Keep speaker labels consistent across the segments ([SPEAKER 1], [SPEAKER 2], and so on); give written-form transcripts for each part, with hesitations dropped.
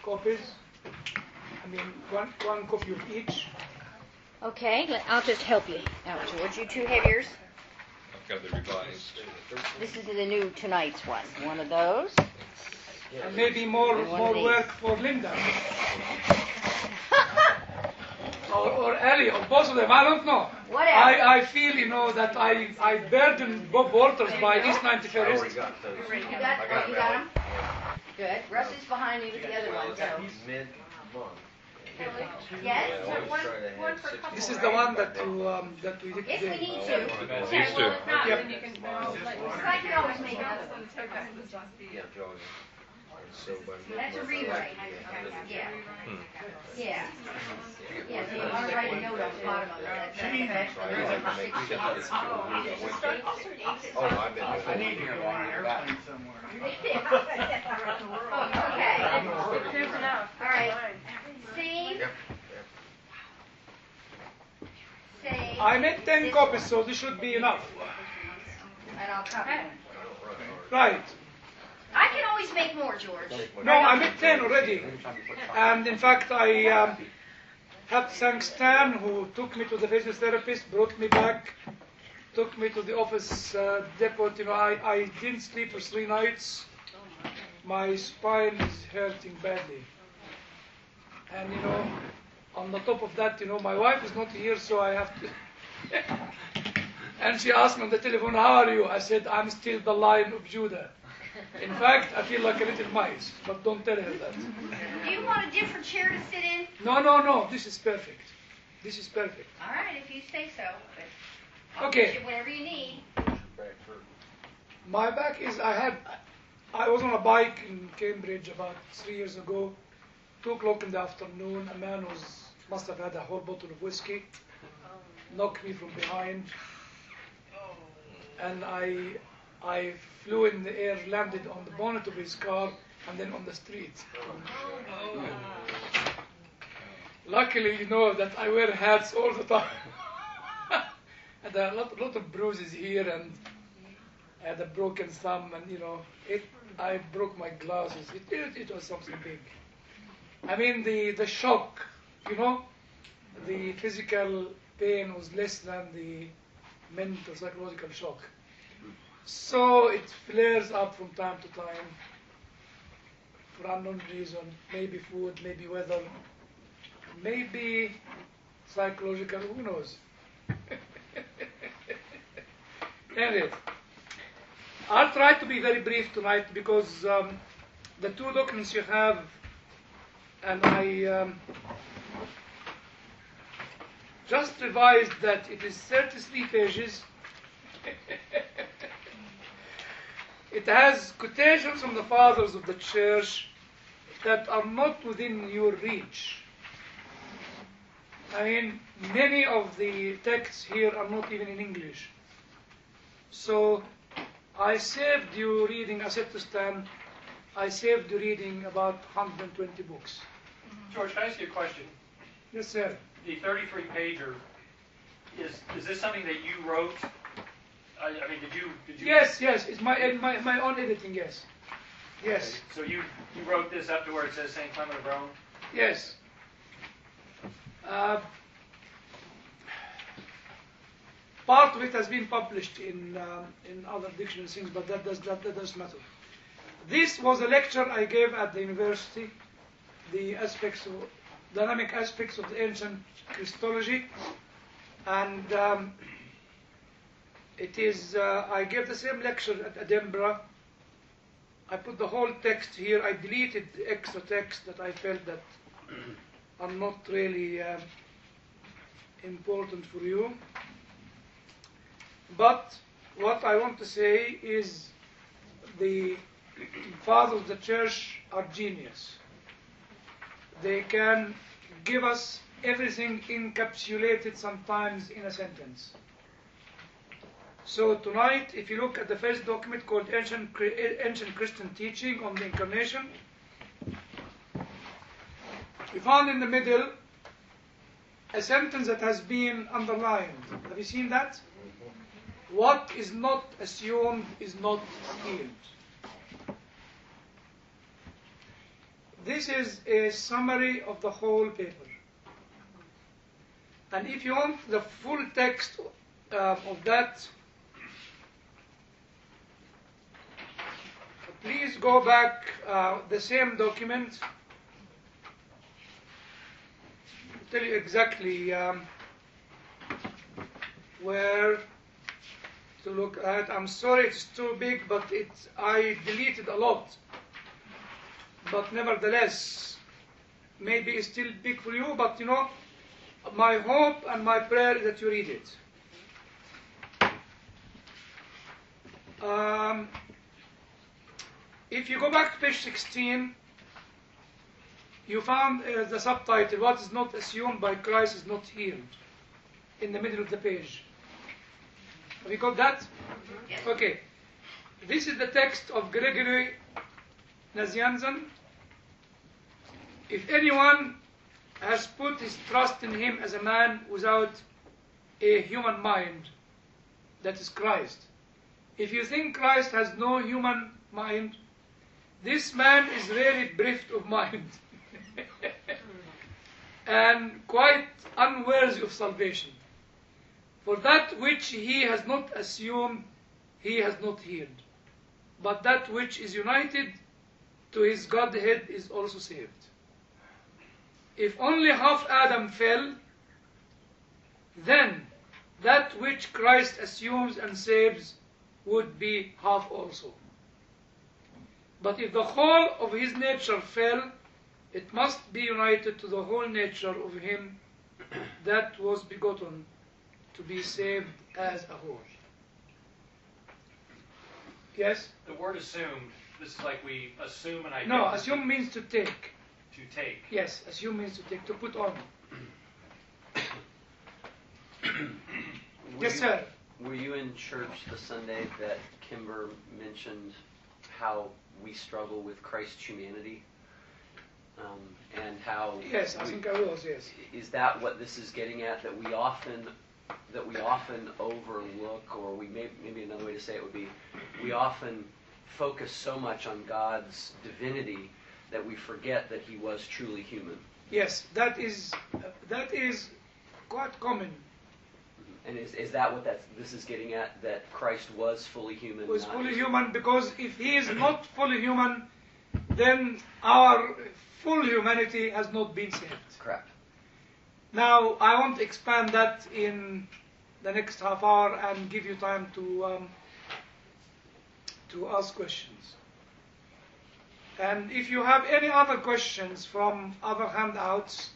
[SPEAKER 1] copies. I mean, one copy of each.
[SPEAKER 2] Okay, I'll just help you out, George. You two have yours.
[SPEAKER 3] I've got the revised.
[SPEAKER 2] This is the new tonight's one. One of those.
[SPEAKER 1] And maybe more work for Linda. or Ellie, or both of them. I don't know.
[SPEAKER 2] Whatever.
[SPEAKER 1] I feel, that I burden Bob Walters by East 91st.
[SPEAKER 2] You got them? Good. Russ is behind you with the other one. So.
[SPEAKER 4] Mid-month.
[SPEAKER 2] Yes?
[SPEAKER 5] One for couple,
[SPEAKER 1] This is the one that we did
[SPEAKER 2] If we
[SPEAKER 1] today.
[SPEAKER 2] need to.
[SPEAKER 5] Okay, well, if not,
[SPEAKER 1] Yep.
[SPEAKER 5] then you can borrow.
[SPEAKER 2] I can always make another one.
[SPEAKER 4] Yeah, Georgia. So by
[SPEAKER 2] That's a
[SPEAKER 4] mid-month,
[SPEAKER 2] rewrite. Yeah. Yeah. Yeah, so you want to write a note on the bottom of it. That's
[SPEAKER 4] Oh, no, I've been doing
[SPEAKER 6] I need to go on an airplane somewhere.
[SPEAKER 2] Okay.
[SPEAKER 5] There's enough.
[SPEAKER 2] All right. Steve?
[SPEAKER 4] Yep.
[SPEAKER 2] Say.
[SPEAKER 1] I made 10 copies, so this should be enough.
[SPEAKER 2] And I'll copy them.
[SPEAKER 1] Right.
[SPEAKER 2] I can always make more, George.
[SPEAKER 1] No, I made 10 already. And in fact, I had to thank Stan, who took me to the physiotherapist, brought me back, took me to the office depot. I didn't sleep for 3 nights. My spine is hurting badly. And, on the top of that, my wife is not here, so I have to... And she asked me on the telephone, how are you? I said, I'm still the Lion of Judah. In fact, I feel like a little mice, but don't tell her that.
[SPEAKER 2] Do you want a different chair to sit in?
[SPEAKER 1] No, this is perfect. This is perfect.
[SPEAKER 2] All right, if you say so. But I'll
[SPEAKER 1] Okay.
[SPEAKER 2] get you whatever you need.
[SPEAKER 1] My back is, I was on a bike in Cambridge about 3 years ago, 2 o'clock in the afternoon. A man must have had a whole bottle of whiskey, knocked me from behind, and I flew in the air, landed on the bonnet of his car, and then on the street. Luckily, that I wear hats all the time. And there are a lot of bruises here, and I had a broken thumb, and I broke my glasses. It was something big. I mean, the shock, the physical pain was less than the mental, psychological shock. So it flares up from time to time for unknown reason. Maybe food, maybe weather, maybe psychological, who knows? Anyway, I'll try to be very brief tonight because the 2 documents you have, and I just revised that it is 33 pages. It has quotations from the fathers of the church that are not within your reach. I mean, many of the texts here are not even in English. So I saved you reading, I said to Stan, I saved you reading about 120 books.
[SPEAKER 6] George, can I ask you a question?
[SPEAKER 1] Yes, sir.
[SPEAKER 6] The 33-pager, is this something that you wrote? I mean, did you?
[SPEAKER 1] Yes, it's my own editing, yes. Yes.
[SPEAKER 6] Okay. So you wrote this up to where it says St. Clement of Rome?
[SPEAKER 1] Yes. Part of it has been published in other dictionary things, but that doesn't matter. This was a lecture I gave at the university, the dynamic aspects of the ancient Christology, and it is. I gave the same lecture at Edinburgh. I put the whole text here. I deleted the extra text that I felt that are not really important for you. But what I want to say is the fathers of the church are genius. They can give us everything encapsulated sometimes in a sentence. So tonight, if you look at the first document called Ancient Christian Teaching on the Incarnation, we found in the middle a sentence that has been underlined. Have you seen that? What is not assumed is not healed. this is a summary of the whole paper. And if you want the full text of that, please go back the same document. I'll tell you exactly where to look at. I'm sorry it's too big, but I deleted a lot. But nevertheless, maybe it's still big for you, but you know, my hope and my prayer is that you read it. If you go back to page 16, you found the subtitle, "What is not assumed by Christ is not healed," in the middle of the page. Have you got that?
[SPEAKER 2] Yes.
[SPEAKER 1] Okay. This is the text of Gregory Nazianzen. If anyone has put his trust in him as a man without a human mind, that is Christ. If you think Christ has no human mind, this man is really bereft of mind and quite unworthy of salvation. For that which he has not assumed, he has not healed. But that which is united to his Godhead is also saved. If only half Adam fell, then that which Christ assumes and saves would be half also. But if the whole of his nature fell, it must be united to the whole nature of him that was begotten to be saved as a whole. Yes?
[SPEAKER 6] The word assumed, this is like we assume an identity.
[SPEAKER 1] No, assume means to take.
[SPEAKER 6] To take.
[SPEAKER 1] Yes, assume means to take, to put on. Yes, sir.
[SPEAKER 7] Were you in church the Sunday that Kimber mentioned how we struggle with Christ's humanity? And how...
[SPEAKER 1] Yes, I think I was, yes.
[SPEAKER 7] Is that what this is getting at? That we often overlook, or maybe another way to say it would be, we often focus so much on God's divinity that we forget that he was truly human.
[SPEAKER 1] Yes, that is quite common.
[SPEAKER 7] And is that what this is getting at? That Christ was fully human?
[SPEAKER 1] Was
[SPEAKER 7] not
[SPEAKER 1] fully
[SPEAKER 7] just-
[SPEAKER 1] human, because if he is not fully human, then our full humanity has not been saved.
[SPEAKER 7] Correct.
[SPEAKER 1] Now, I want to expand that in the next half hour and give you time to ask questions. And if you have any other questions from other handouts,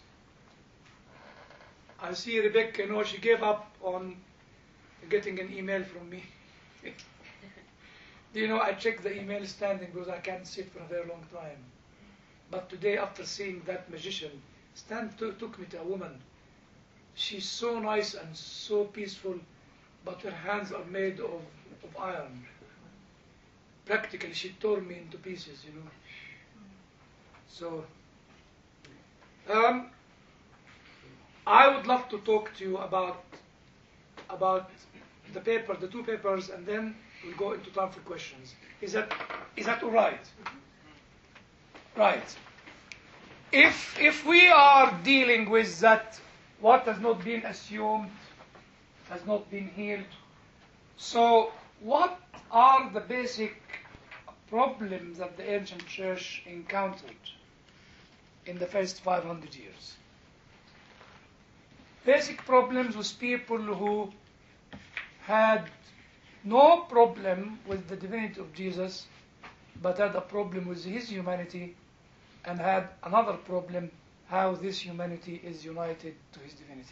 [SPEAKER 1] I see Rebecca, you know, she gave up on getting an email from me. Do you know, I check the email standing because I can't sit for a very long time. But today, after seeing that magician, Stan took me to a woman. She's so nice and so peaceful, but her hands are made of iron. Practically, she tore me into pieces, you know. So, I would love to talk to you about the paper, the two papers, and then we'll go into time for questions. Is that all right? Right. If we are dealing with that, what has not been assumed has not been healed. So, what are the basic problems that the ancient church encountered in the first 500 years? Basic problems with people who had no problem with the divinity of Jesus, but had a problem with his humanity, and had another problem, how this humanity is united to his divinity.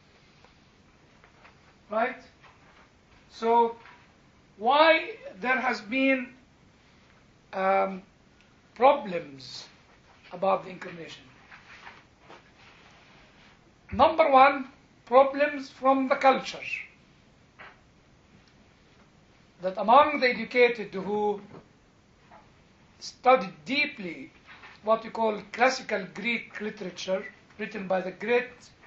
[SPEAKER 1] Right? So, why there has been problems about the incarnation? Number one, problems from the culture. That among the educated who studied deeply what you call classical Greek literature, written by the great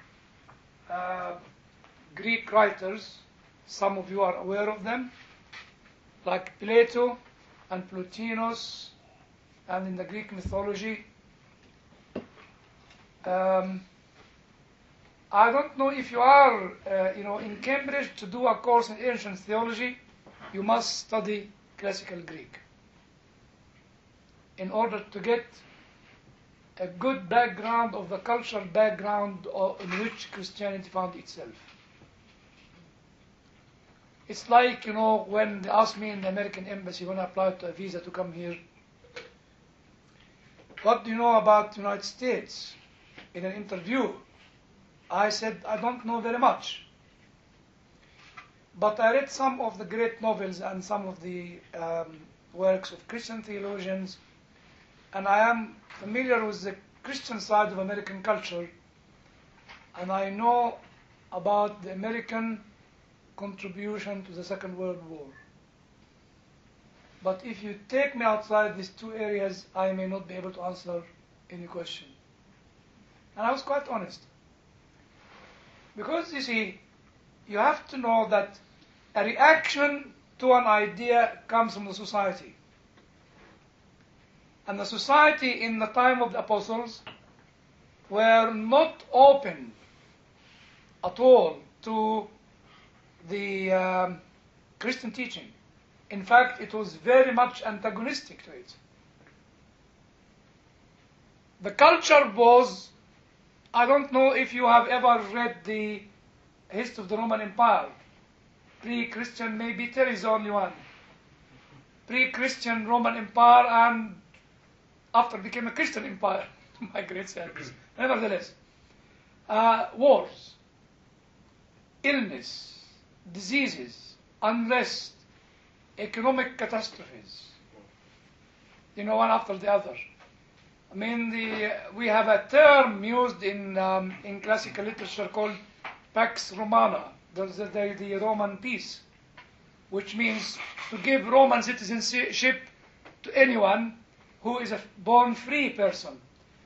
[SPEAKER 1] Greek writers, some of you are aware of them, like Plato and Plotinus, and in the Greek mythology, I don't know if you are, in Cambridge to do a course in ancient theology, you must study classical Greek in order to get a good background of the cultural background in which Christianity found itself. It's like, when they asked me in the American embassy when I applied to a visa to come here, what do you know about the United States? In an interview, I said, I don't know very much. But I read some of the great novels and some of the works of Christian theologians, and I am familiar with the Christian side of American culture, and I know about the American contribution to the Second World War. But if you take me outside these two areas, I may not be able to answer any question. And I was quite honest. Because, you see, you have to know that a reaction to an idea comes from the society. And the society in the time of the apostles were not open at all to the Christian teaching. In fact, it was very much antagonistic to it. The culture was, I don't know if you have ever read the history of the Roman Empire. Pre-Christian, maybe Terry is the only one. Pre-Christian Roman Empire, and after it became a Christian empire, to my great sadness. Nevertheless, wars, illness, diseases, unrest, economic catastrophes, one after the other. I mean, we have a term used in classical literature called Pax Romana, the Roman peace, which means to give Roman citizenship to anyone who is a born free person.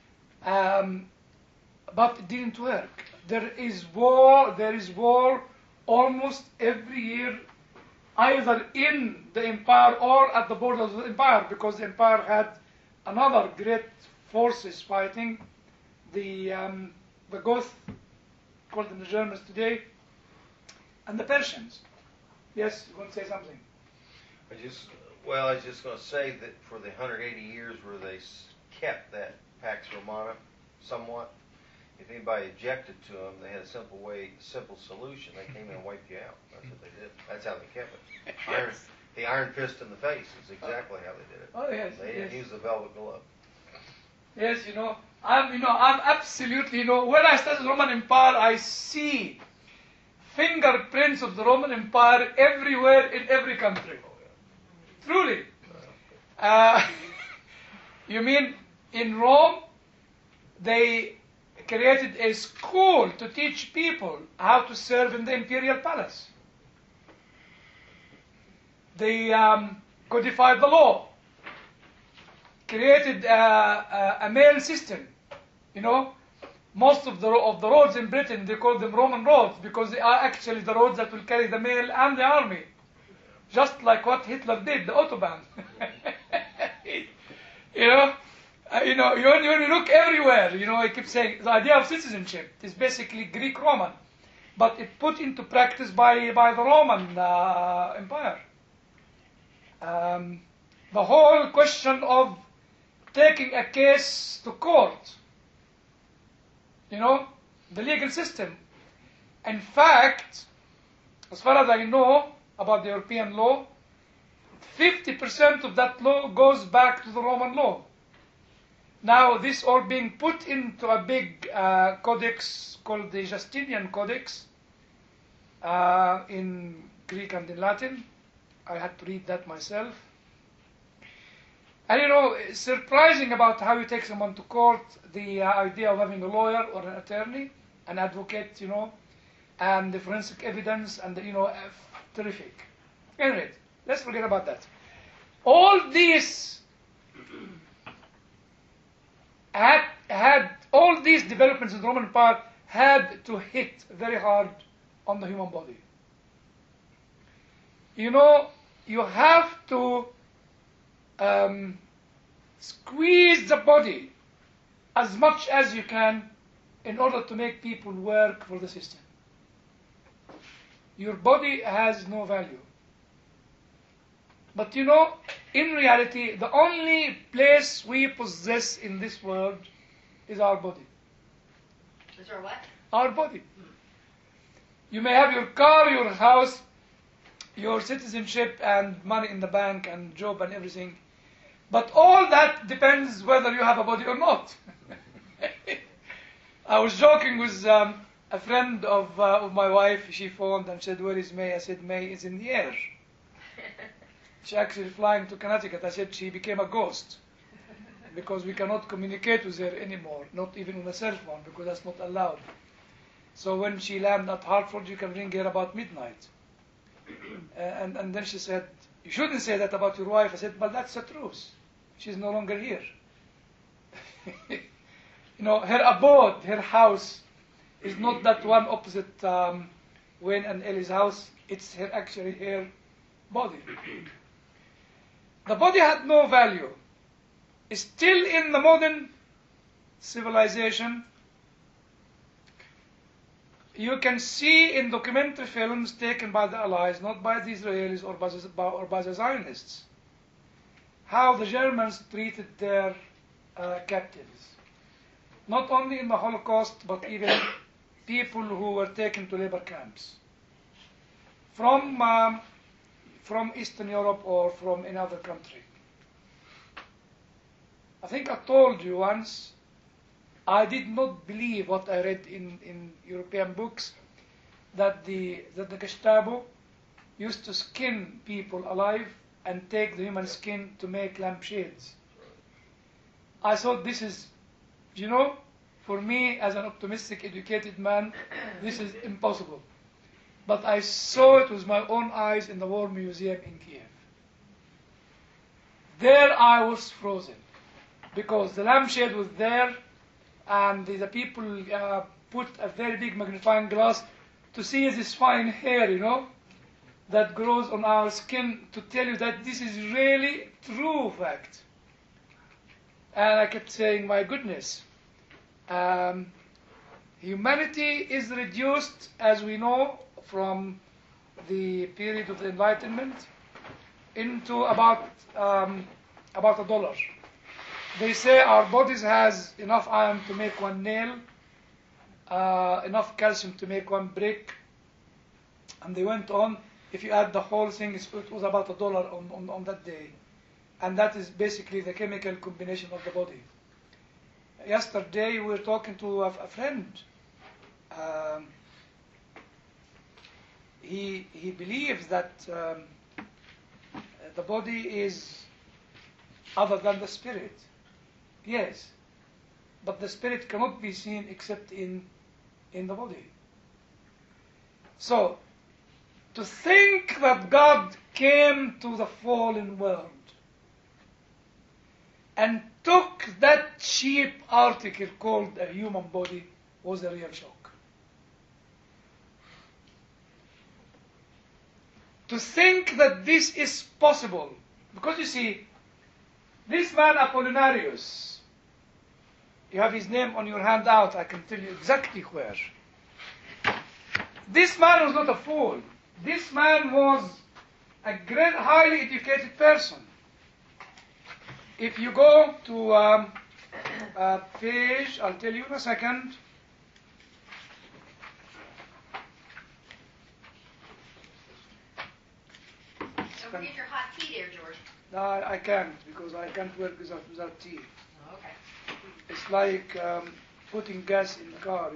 [SPEAKER 1] But it didn't work. There is war almost every year, either in the empire or at the borders of the empire, because the empire had another great forces fighting, the Goths, called them the Germans today, and the Persians. Yes, you want to say something?
[SPEAKER 4] I was just going to say that for the 180 years where they kept that Pax Romana somewhat, if anybody objected to them, they had a simple solution. They came in and wiped you out. That's what they did. That's how they kept it. The iron fist in the face is exactly how they did it.
[SPEAKER 1] Oh yes.
[SPEAKER 4] They didn't use the velvet glove.
[SPEAKER 1] Yes, I'm absolutely, when I study the Roman Empire, I see fingerprints of the Roman Empire everywhere in every country. Truly. You mean in Rome, they created a school to teach people how to serve in the imperial palace. They codified the law, created a mail system. Most of the roads in Britain, they call them Roman roads because they are actually the roads that will carry the mail and the army. Just like what Hitler did, the Autobahn. When you look everywhere, I keep saying the idea of citizenship is basically Greek-Roman, but it put into practice by the Roman Empire. The whole question of taking a case to court, the legal system. In fact, as far as I know about the European law, 50% of that law goes back to the Roman law. Now, this all being put into a big codex called the Justinian Codex in Greek and in Latin. I had to read that myself. And it's surprising about how you take someone to court, the idea of having a lawyer or an attorney, an advocate, and the forensic evidence, and terrific. Anyway, let's forget about that. All these all these developments in the Roman Empire had to hit very hard on the human body. You have to squeeze the body as much as you can in order to make people work for the system. Your body has no value. But in reality, the only place we possess in this world is our body.
[SPEAKER 2] Is there what?
[SPEAKER 1] Our body. You may have your car, your house, your citizenship, and money in the bank, and job, and everything. But all that depends whether you have a body or not. I was joking with a friend of my wife. She phoned and said, "Where is May?" I said, "May is in the air. She's actually flying to Connecticut." I said, "She became a ghost because we cannot communicate with her anymore, not even on a cell phone, because that's not allowed. So when she lands at Hartford, you can ring her about midnight." And then she said, "You shouldn't say that about your wife." I said, "Well, that's the truth. She's no longer here." Her abode, her house, is not that one opposite Wayne and Ellie's house. It's actually her body. The body had no value. Still in the modern civilization, you can see in documentary films taken by the Allies, not by the Israelis or by the Zionists, how the Germans treated their captives. Not only in the Holocaust, but even people who were taken to labor camps from Eastern Europe or from another country. I think I told you once, I did not believe what I read in European books, that the Gestapo used to skin people alive and take the human skin to make lampshades. I thought this is, for me as an optimistic, educated man, this is impossible. But I saw it with my own eyes in the War Museum in Kiev. There I was frozen, because the lampshade was there, and the people put a very big magnifying glass to see this fine hair, that grows on our skin, to tell you that this is really true fact. And I kept saying, my goodness, humanity is reduced, as we know, from the period of the Enlightenment, into about $1. They say our bodies has enough iron to make one nail, enough calcium to make one brick, and they went on. If you add the whole thing, it was about $1 on that day. And that is basically the chemical combination of the body. Yesterday we were talking to a friend. He believes that the body is other than the spirit. Yes, but the spirit cannot be seen except in the body. So, to think that God came to the fallen world and took that cheap article called a human body was a real shock. To think that this is possible, because you see, this man Apollinarius, you have his name on your handout, I can tell you exactly where. This man was not a fool. This man was a great, highly educated person. If you go to a page, I'll tell you in a second.
[SPEAKER 2] Don't forget your hot tea there, George.
[SPEAKER 1] No, I can't, because I can't work without tea.
[SPEAKER 2] Oh, okay.
[SPEAKER 1] It's like putting gas in the car,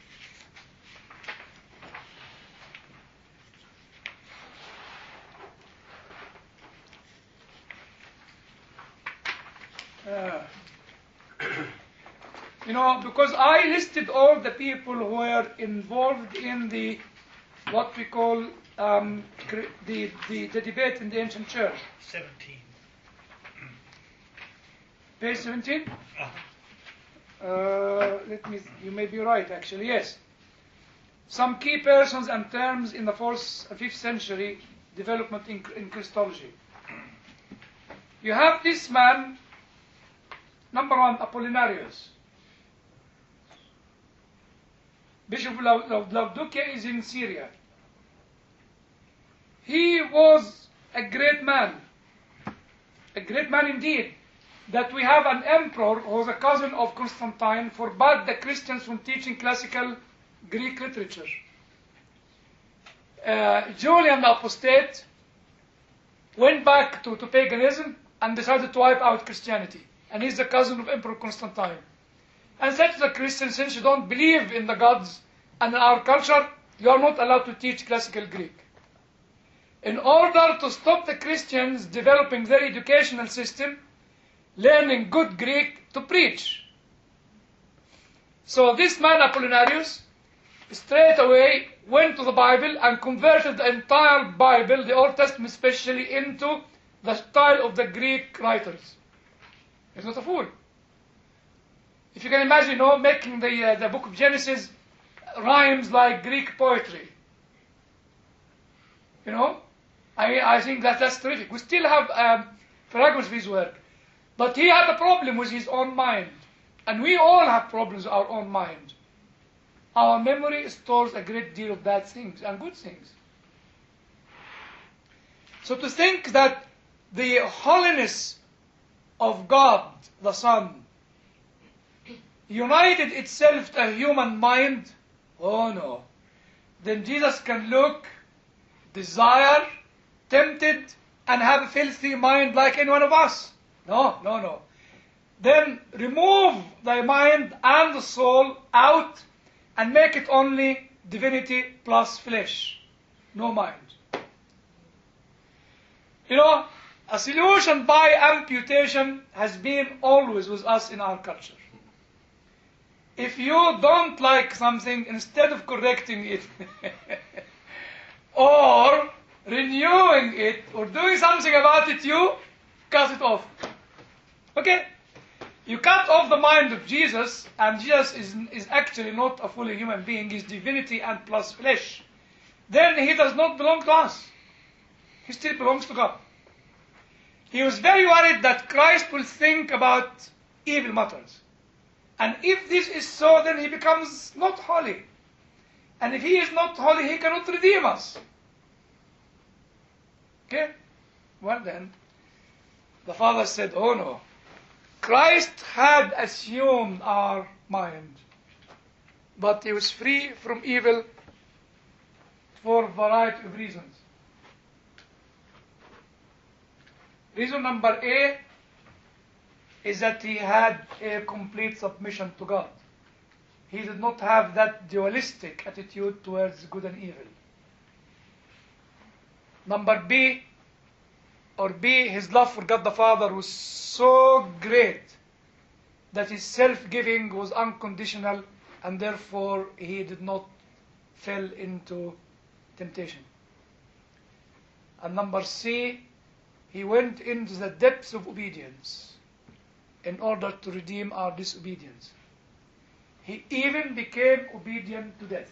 [SPEAKER 1] Because I listed all the people who were involved in what we call the debate in the ancient church.
[SPEAKER 8] 17.
[SPEAKER 1] Page 17?
[SPEAKER 8] Uh-huh.
[SPEAKER 1] You may be right, actually, yes. Some key persons and terms in the 4th and 5th century development in Christology. You have this man, number one, Apollinarius. Bishop of Laodicea is in Syria. He was a great man indeed. That we have an emperor who was a cousin of Constantine forbade the Christians from teaching classical Greek literature. Julian the Apostate went back to paganism and decided to wipe out Christianity. And he's the cousin of Emperor Constantine. And said to the Christians, since you don't believe in the gods and in our culture, you are not allowed to teach classical Greek. In order to stop the Christians developing their educational system, learning good Greek to preach. So this man, Apollinarius, straight away went to the Bible and converted the entire Bible, the Old Testament especially, into the style of the Greek writers. He's not a fool. If you can imagine, making the book of Genesis rhymes like Greek poetry. I think that's terrific. We still have fragments of his work. But he had a problem with his own mind. And we all have problems with our own mind. Our memory stores a great deal of bad things and good things. So to think that the holiness of God, the Son, united itself to a human mind, oh no. Then Jesus can look, desire, tempted, and have a filthy mind like any one of us. No. Then remove the mind and the soul out and make it only divinity plus flesh. No mind. A solution by amputation has been always with us in our culture. If you don't like something, instead of correcting it or renewing it or doing something about it, you cut it off. Okay? You cut off the mind of Jesus, and Jesus is actually not a fully human being. He's divinity and plus flesh. Then he does not belong to us. He still belongs to God. He was very worried that Christ will think about evil matters. And if this is so, then he becomes not holy. And if he is not holy, he cannot redeem us. Okay? Well then, the Father said, oh no. Christ had assumed our mind. But he was free from evil for a variety of reasons. Reason number A is that he had a complete submission to God. He did not have that dualistic attitude towards good and evil. Number B, his love for God the Father was so great that his self-giving was unconditional, and therefore he did not fall into temptation. And number C, he went into the depths of obedience in order to redeem our disobedience. He even became obedient to death.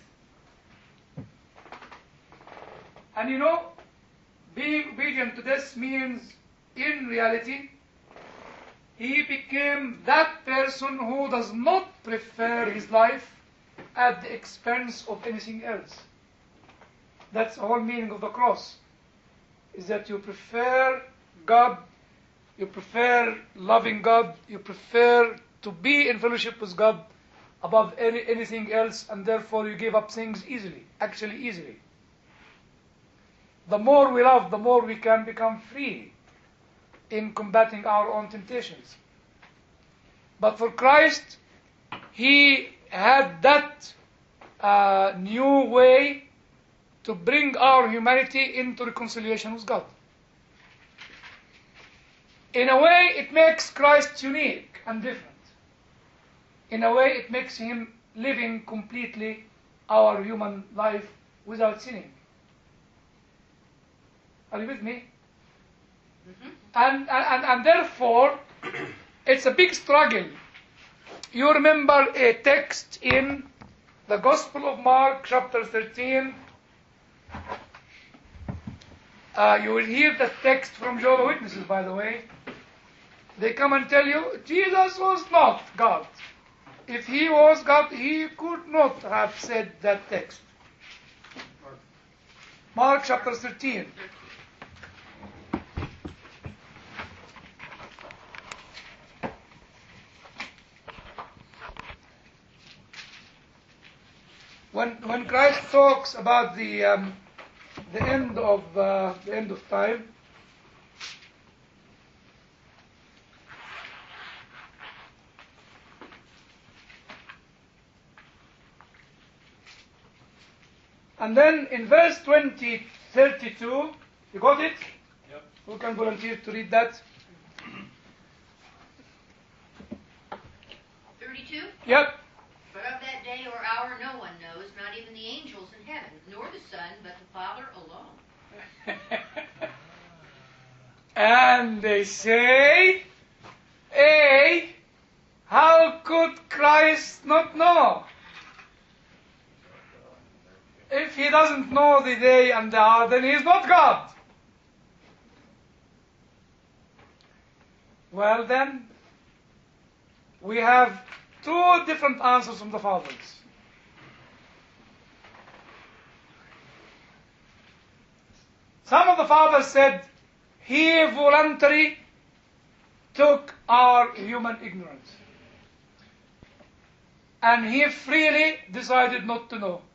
[SPEAKER 1] And being obedient to death means, in reality, he became that person who does not prefer his life at the expense of anything else. That's the whole meaning of the cross, is that you prefer God, you prefer loving God, you prefer to be in fellowship with God above anything else, and therefore you give up things easily, actually easily. The more we love, the more we can become free in combating our own temptations. But for Christ, he had that new way to bring our humanity into reconciliation with God. In a way, it makes Christ unique and different. In a way, it makes him living completely our human life without sinning. Are you with me? Mm-hmm. And therefore, it's a big struggle. You remember a text in the Gospel of Mark, chapter 13. You will hear the text from Jehovah's Witnesses, by the way. They come and tell you, Jesus was not God. If he was God, he could not have said that text. Mark chapter 13. When Christ talks about the end of time, and then in verse 32, you got it?
[SPEAKER 6] Yep.
[SPEAKER 1] Who can volunteer to read that?
[SPEAKER 2] 32?
[SPEAKER 1] Yep.
[SPEAKER 2] But of that day or hour no one knows, not even the angels in heaven, nor the Son, but the Father alone.
[SPEAKER 1] And they say, hey, how could Christ not know? If he doesn't know the day and the hour, then he is not God. Well then, we have two different answers from the fathers. Some of the fathers said, he voluntarily took our human ignorance. And he freely decided not to know.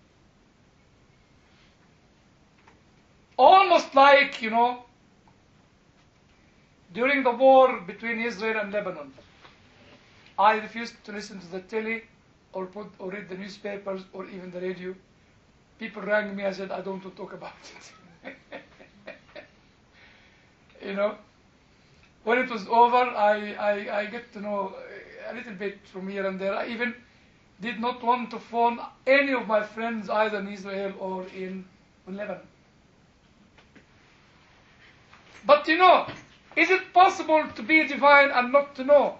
[SPEAKER 1] Almost like, during the war between Israel and Lebanon, I refused to listen to the telly or read the newspapers or even the radio. People rang me, I said, I don't want to talk about it. When it was over, I get to know a little bit from here and there. I even did not want to phone any of my friends either in Israel or in Lebanon. But is it possible to be divine and not to know?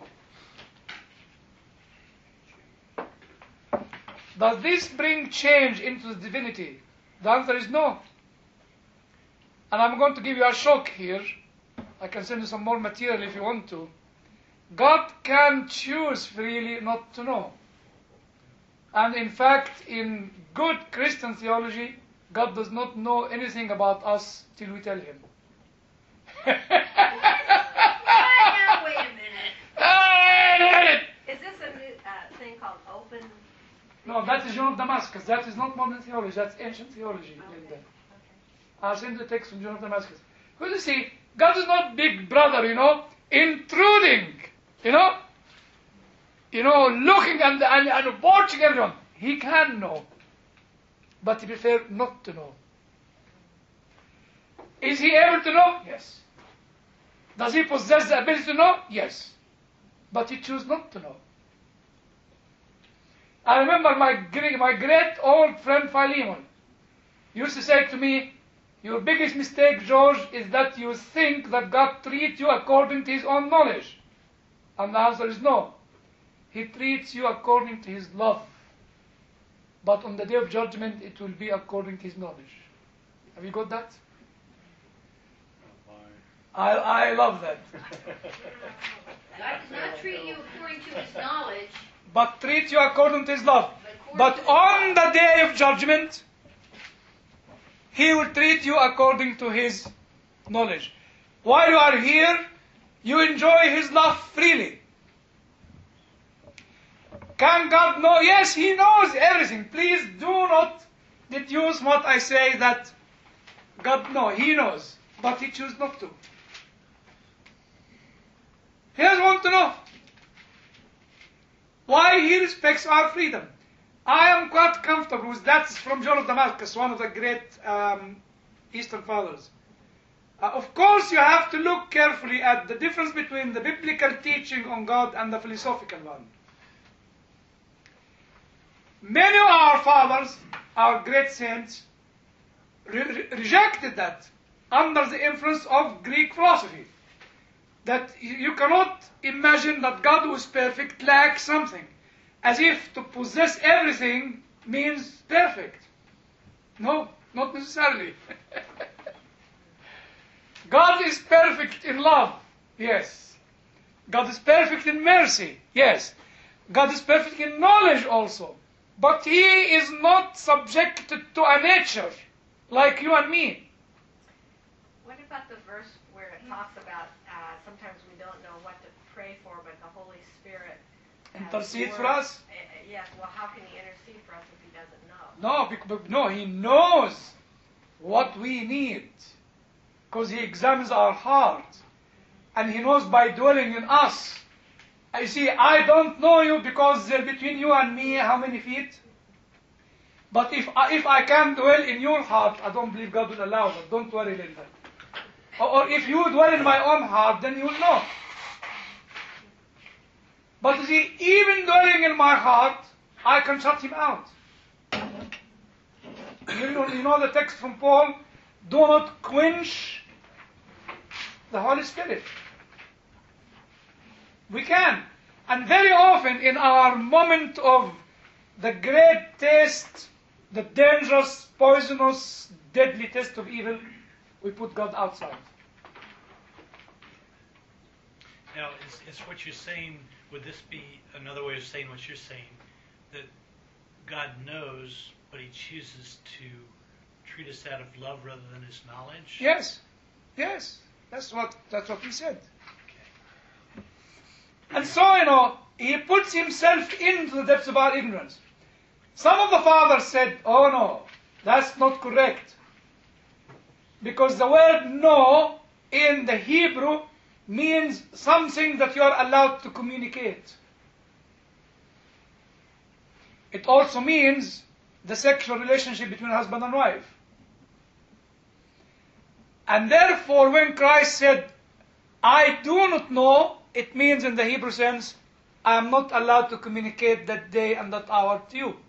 [SPEAKER 1] Does this bring change into the divinity? The answer is no. And I'm going to give you a shock here. I can send you some more material if you want to. God can choose freely not to know. And in fact, in good Christian theology, God does not know anything about us till we tell him.
[SPEAKER 2] Now, wait a minute.
[SPEAKER 5] Is this a new thing called open?
[SPEAKER 1] No, that is John of Damascus. That is not modern theology. That's ancient theology.
[SPEAKER 5] Okay.
[SPEAKER 1] I'll send the text from John of Damascus. Well, you see, God is not big brother, intruding, looking and watching everyone. He can know, but he prefers not to know. Is he able to know? Yes. Does he possess the ability to know? Yes. But he chooses not to know. I remember my great old friend Philemon used to say to me, your biggest mistake, George, is that you think that God treats you according to his own knowledge. And the answer is no. He treats you according to his love. But on the day of judgment, it will be according to his knowledge. Have you got that? I love that.
[SPEAKER 2] God does not treat you according to his knowledge.
[SPEAKER 1] But treat you according to his love. But on the day of judgment, he will treat you according to his knowledge. While you are here, you enjoy his love freely. Can God know? Yes, he knows everything. Please do not deduce what I say that God knows. He knows, but he chooses not to. He doesn't want to know. Why? He respects our freedom. I am quite comfortable with that. It's from John of Damascus, one of the great Eastern fathers. Of course, you have to look carefully at the difference between the biblical teaching on God and the philosophical one. Many of our fathers, our great saints, rejected that under the influence of Greek philosophy. That you cannot imagine that God who is perfect lacks something. As if to possess everything means perfect. No, not necessarily. God is perfect in love. Yes. God is perfect in mercy. Yes. God is perfect in knowledge also. But He is not subjected to a nature like you and me.
[SPEAKER 5] What about the verse where it talks about sometimes we don't know what to pray for, but the Holy Spirit
[SPEAKER 1] Intercede for us?
[SPEAKER 5] Yes. Well, how can He intercede for us if He doesn't know?
[SPEAKER 1] No, He knows what we need. Because He examines our heart. And He knows by dwelling in us. You see, I don't know you because there between you and me how many feet? But if I can dwell in your heart, I don't believe God will allow that. Don't worry, Linda. Or if you dwell in my own heart, then you will know. But you see, even dwelling in my heart, I can shut Him out. You know the text from Paul? Do not quench the Holy Spirit. We can. And very often in our moment of the great test, the dangerous, poisonous, deadly test of evil, we put God outside.
[SPEAKER 8] Now, is what you're saying, would this be another way of saying what you're saying? That God knows, but He chooses to treat us out of love rather than His knowledge?
[SPEAKER 1] Yes. That's what He said. And so, He puts Himself into the depths of our ignorance. Some of the fathers said, oh no, that's not correct. Because the word no in the Hebrew means something that you are allowed to communicate. It also means the sexual relationship between husband and wife. And therefore, when Christ said, I do not know, it means in the Hebrew sense, I am not allowed to communicate that day and that hour to you.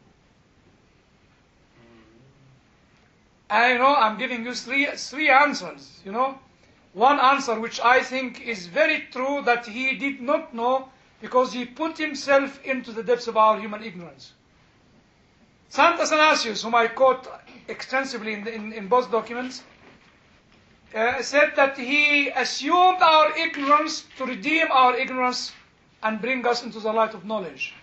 [SPEAKER 1] And I'm giving you three answers, One answer which I think is very true, that He did not know because He put Himself into the depths of our human ignorance. Saint Athanasius, whom I quote extensively in both documents, said that he assumed our ignorance to redeem our ignorance and bring us into the light of knowledge.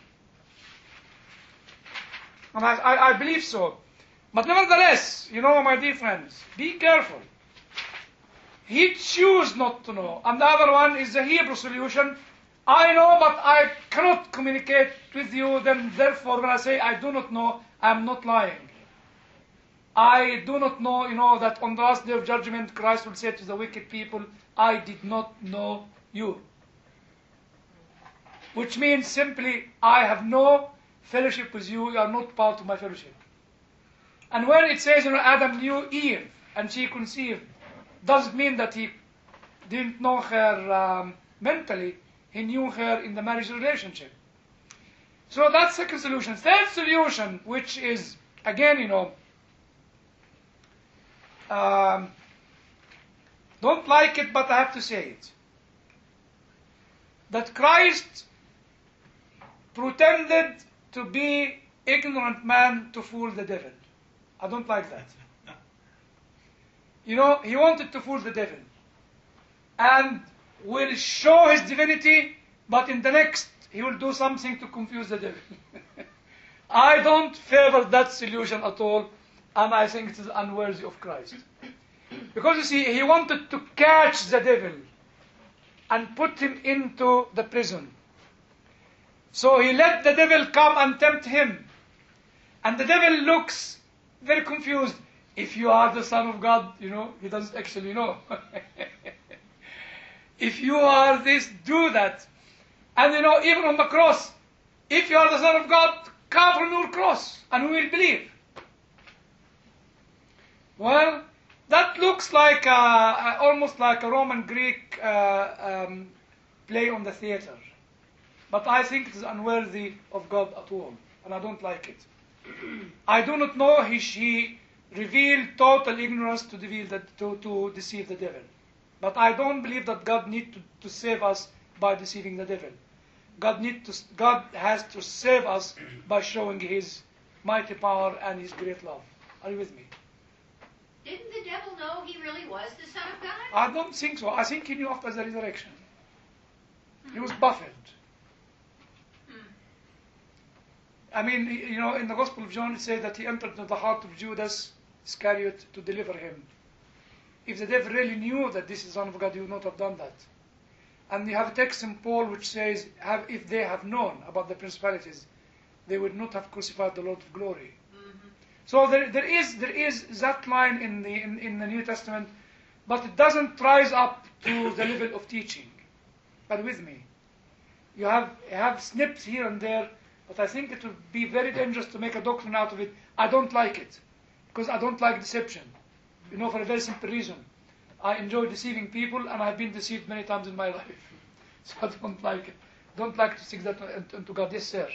[SPEAKER 1] And I believe so. But nevertheless, my dear friends, be careful. He chose not to know. And the other one is the Hebrew solution. I know, but I cannot communicate with you. Then therefore, when I say I do not know, I am not lying. I do not know, that on the last day of judgment, Christ will say to the wicked people, I did not know you. Which means simply, I have no fellowship with you. You are not part of my fellowship. And when it says, Adam knew Eve, and she conceived, doesn't mean that he didn't know her mentally. He knew her in the marriage relationship. So that's second solution. Third solution, which is, again, don't like it, but I have to say it. That Christ pretended to be ignorant man to fool the devil. I don't like that. He wanted to fool the devil. And will show his divinity, but in the next, he will do something to confuse the devil. I don't favor that solution at all, and I think it is unworthy of Christ. Because you see, he wanted to catch the devil and put him into the prison. So he let the devil come and tempt him. And the devil looks very confused. If you are the Son of God, he doesn't actually know. If you are this, do that. And even on the cross, if you are the Son of God, come from your cross, and we will believe. Well, that looks like almost like a Roman Greek play on the theater. But I think it is unworthy of God at all, and I don't like it. I do not know he revealed total ignorance to deceive the devil. But I don't believe that God needs to save us by deceiving the devil. God has to save us by showing His mighty power and His great love. Are you with me?
[SPEAKER 2] Didn't the devil know he really was the Son of God?
[SPEAKER 1] I don't think so. I think he knew after the resurrection. He was buffeted. I mean, in the Gospel of John it says that he entered into the heart of Judas Iscariot to deliver him. If the devil really knew that this is the Son of God, he would not have done that. And you have a text in Paul which says, if they have known about the principalities, they would not have crucified the Lord of glory. So there is that line in the New Testament, but it doesn't rise up to the level of teaching. But with me, you have snips here and there, but I think it would be very dangerous to make a doctrine out of it. I don't like it, because I don't like deception. For a very simple reason. I enjoy deceiving people, and I've been deceived many times in my life. So I don't like it. Don't like to stick that into God. Yes, sir.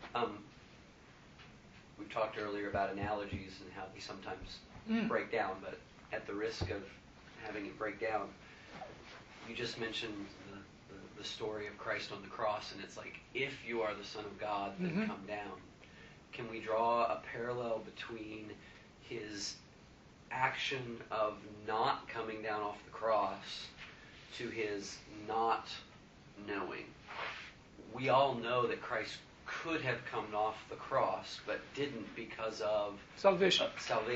[SPEAKER 7] We talked earlier about analogies and how they sometimes break down, but at the risk of having it break down, you just mentioned the story of Christ on the cross, and it's like, if you are the Son of God, then come down. Can we draw a parallel between his action of not coming down off the cross to his not knowing? We all know that Christ could have come off the cross, but didn't because of
[SPEAKER 1] salvation.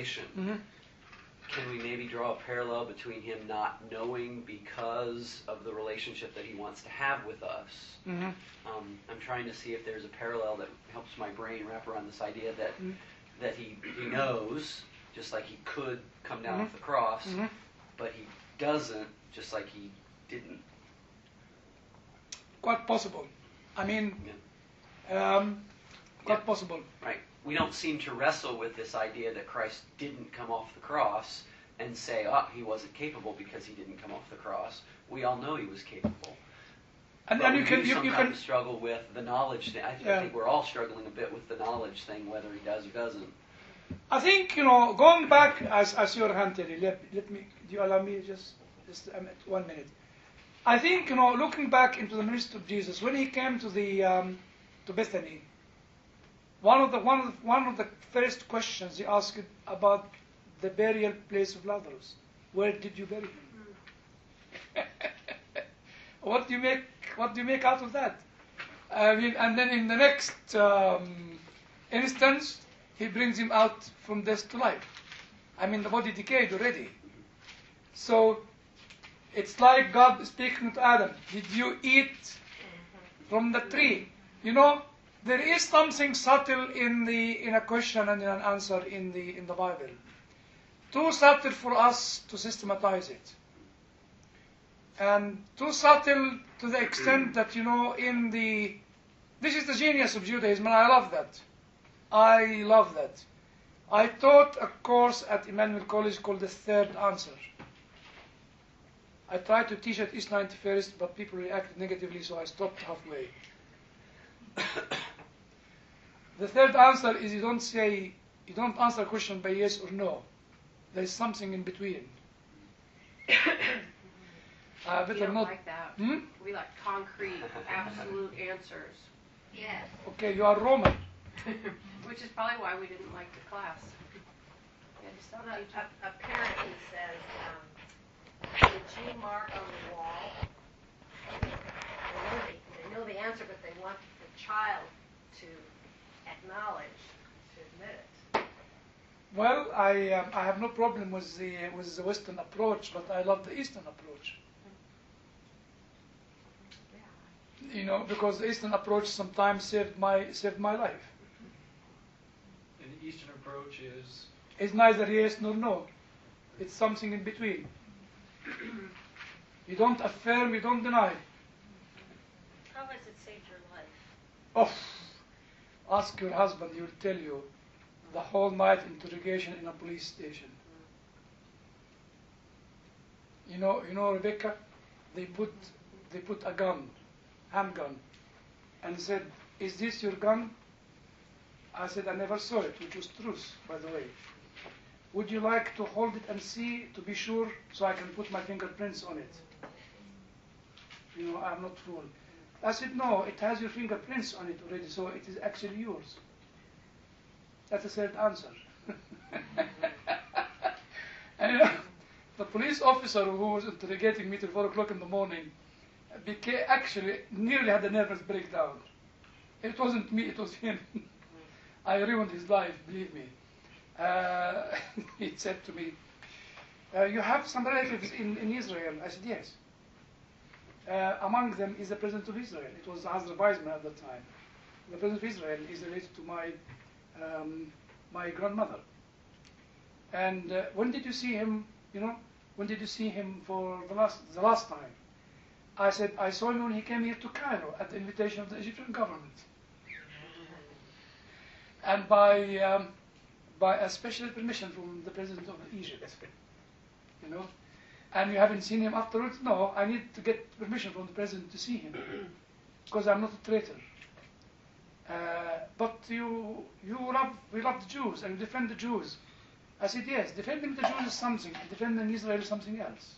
[SPEAKER 7] Can we maybe draw a parallel between him not knowing because of the relationship that he wants to have with us? I'm trying to see if there's a parallel that helps my brain wrap around this idea that he knows, just like he could come down off the cross, but he doesn't, just like he didn't.
[SPEAKER 1] Quite possible. I mean, quite possible.
[SPEAKER 7] Right. We don't seem to wrestle with this idea that Christ didn't come off the cross and say, he wasn't capable because he didn't come off the cross. We all know he was capable.
[SPEAKER 1] And
[SPEAKER 7] but
[SPEAKER 1] you can
[SPEAKER 7] sometimes struggle with the knowledge thing. I think we're all struggling a bit with the knowledge thing, whether he does or doesn't.
[SPEAKER 1] I think, going back, as your hand, Terry, let me, do you allow me just 1 minute? I think, looking back into the ministry of Jesus, when he came to to Bethany, one of the first questions he asked about the burial place of Lazarus. Where did you bury him? What do you make out of that? And then in the next instance, he brings him out from death to life. The body decayed already. So it's like God speaking to Adam. Did you eat from the tree? There is something subtle in a question and in an answer in the Bible. Too subtle for us to systematize it. And too subtle to the extent that, this is the genius of Judaism, and I love that. I taught a course at Emmanuel College called The Third Answer. I tried to teach at East 91st, but people reacted negatively, so I stopped halfway. The third answer is you don't answer a question by yes or no. There is something in between.
[SPEAKER 9] We don't like that. We like concrete, absolute answers.
[SPEAKER 2] Yes.
[SPEAKER 1] Okay, you are Roman.
[SPEAKER 9] Which is probably why we didn't like the class.
[SPEAKER 5] Apparently says, the G mark on the wall. They know the answer, but they want the child to acknowledge, to admit it.
[SPEAKER 1] Well, I have no problem with the Western approach, but I love the Eastern approach. Because the Eastern approach sometimes saved my life.
[SPEAKER 6] And the Eastern approach is?
[SPEAKER 1] It's neither yes nor no. It's something in between. You don't affirm, you don't deny.
[SPEAKER 10] How has it saved your life?
[SPEAKER 1] Oh, ask your husband, he will tell you. The whole night interrogation in a police station. Rebecca, they put a gun, handgun, and said, "Is this your gun?" I said, "I never saw it," which was truth, by the way. "Would you like to hold it and see to be sure, so I can put my fingerprints on it?" I'm not fool. I said, "No, it has your fingerprints on it already, so it is actually yours." That's the third answer. And the police officer who was interrogating me till 4 o'clock in the morning actually nearly had a nervous breakdown. It wasn't me, it was him. I ruined his life, believe me. He said to me, you have some relatives in Israel? I said, yes. Among them is the President of Israel. It was Azra Weizmann at the time. The President of Israel is related to my grandmother. And when did you see him, when did you see him for the last time? I said, I saw him when he came here to Cairo at the invitation of the Egyptian government. And by a special permission from the President of Egypt. And you haven't seen him afterwards? No, I need to get permission from the President to see him. Because I'm not a traitor. But we love the Jews and you defend the Jews. I said, yes, defending the Jews is something, defending Israel is something else.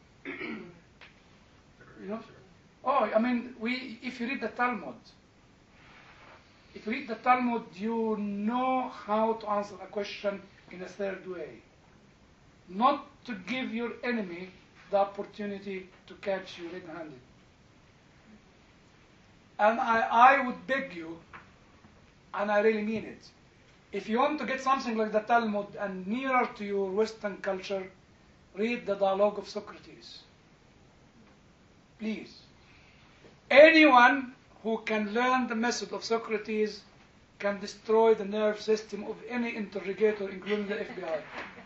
[SPEAKER 1] Oh, I mean, if you read the Talmud, you know how to answer a question in a third way. Not to give your enemy the opportunity to catch you red-handed. And I would beg you, and I really mean it, if you want to get something like the Talmud and nearer to your Western culture, read the Dialogue of Socrates. Please. Anyone who can learn the method of Socrates can destroy the nerve system of any interrogator, including the FBI.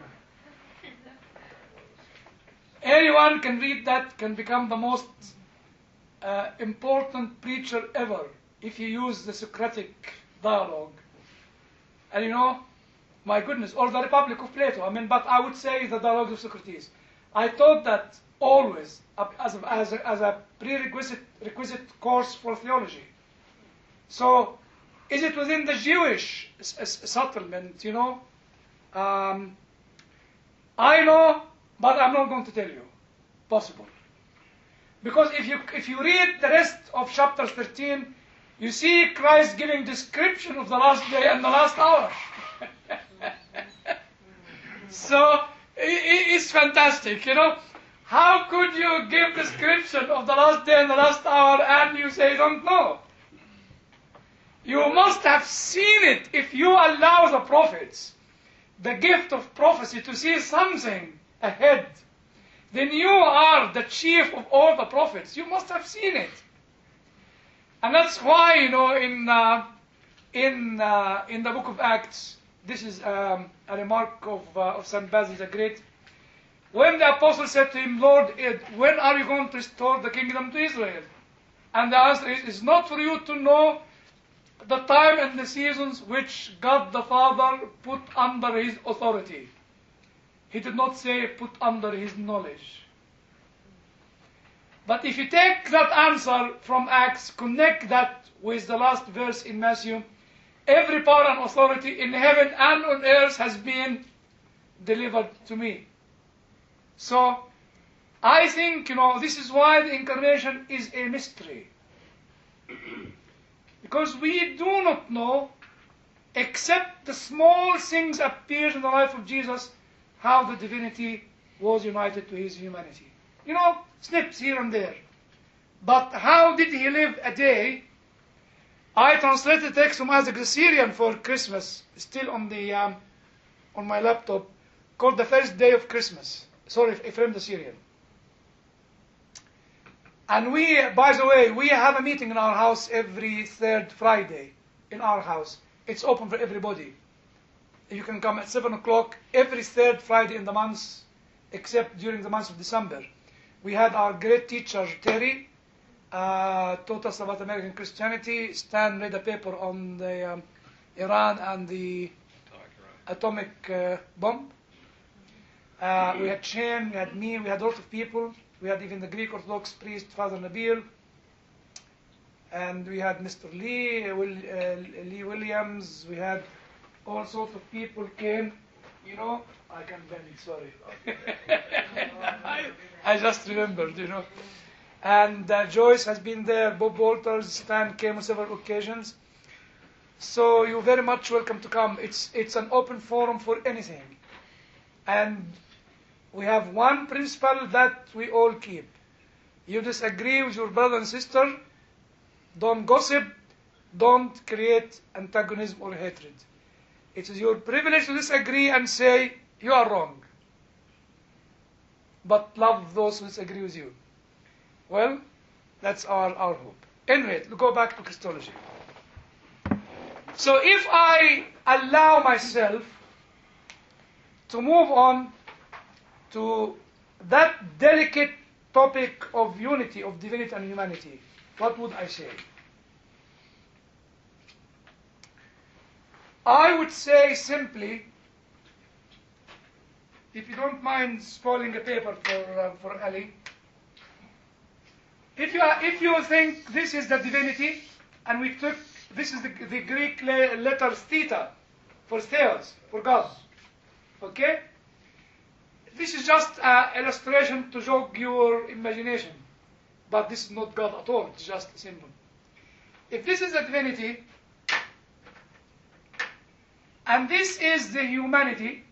[SPEAKER 1] Anyone can read that, can become the most important preacher ever if you use the Socratic dialogue. And my goodness, or the Republic of Plato. But I would say the Dialogue of Socrates. I taught that always as a requisite course for theology. So, is it within the Jewish settlement? I know, but I'm not going to tell you. Possible. Because if you read the rest of chapter 13, you see Christ giving description of the last day and the last hour. So, it's fantastic, How could you give description of the last day and the last hour and you say don't know? You must have seen it. If you allow the prophets the gift of prophecy to see something ahead, then you are the chief of all the prophets. You must have seen it. And that's why, in the book of Acts, this is a remark of St. Basil the Great. When the apostle said to him, Lord, when are you going to restore the kingdom to Israel? And the answer is, it's not for you to know the time and the seasons which God the Father put under his authority. He did not say put under his knowledge. But if you take that answer from Acts, connect that with the last verse in Matthew, every power and authority in heaven and on earth has been delivered to me. So, I think, this is why the incarnation is a mystery. Because we do not know, except the small things appear in the life of Jesus, how the divinity was united to his humanity. Snips here and there. But how did he live a day? I translated text from Isaac the Syrian for Christmas, still on my laptop, called The First Day of Christmas. Sorry, Ephraim the Syrian. And by the way, we have a meeting in our house every third Friday in our house. It's open for everybody. You can come at 7 o'clock every third Friday in the month, except during the month of December. We had our great teacher, Terry, taught us about American Christianity. Stan read a paper on the Iran and the atomic bomb. We had Shane, we had me, we had a lot of people. We had even the Greek Orthodox priest, Father Nabil. And we had Mr. Lee Williams. We had all sorts of people came. I can't bend it, sorry. I just remembered, And Joyce has been there, Bob Walters, Stan came on several occasions. So you're very much welcome to come. It's an open forum for anything. And we have one principle that we all keep. You disagree with your brother and sister, don't gossip, don't create antagonism or hatred. It is your privilege to disagree and say, you are wrong. But love those who disagree with you. Well, that's our hope. Anyway, we'll go back to Christology. So if I allow myself to move on to that delicate topic of unity, of divinity and humanity, what would I say? I would say simply, if you don't mind spoiling a paper for Ali, if you think this is the divinity, and we took, this is the Greek letters theta, for theos, for God, okay? This is just an illustration to jog your imagination, but this is not God at all, it's just a symbol. If this is the divinity, and this is the humanity,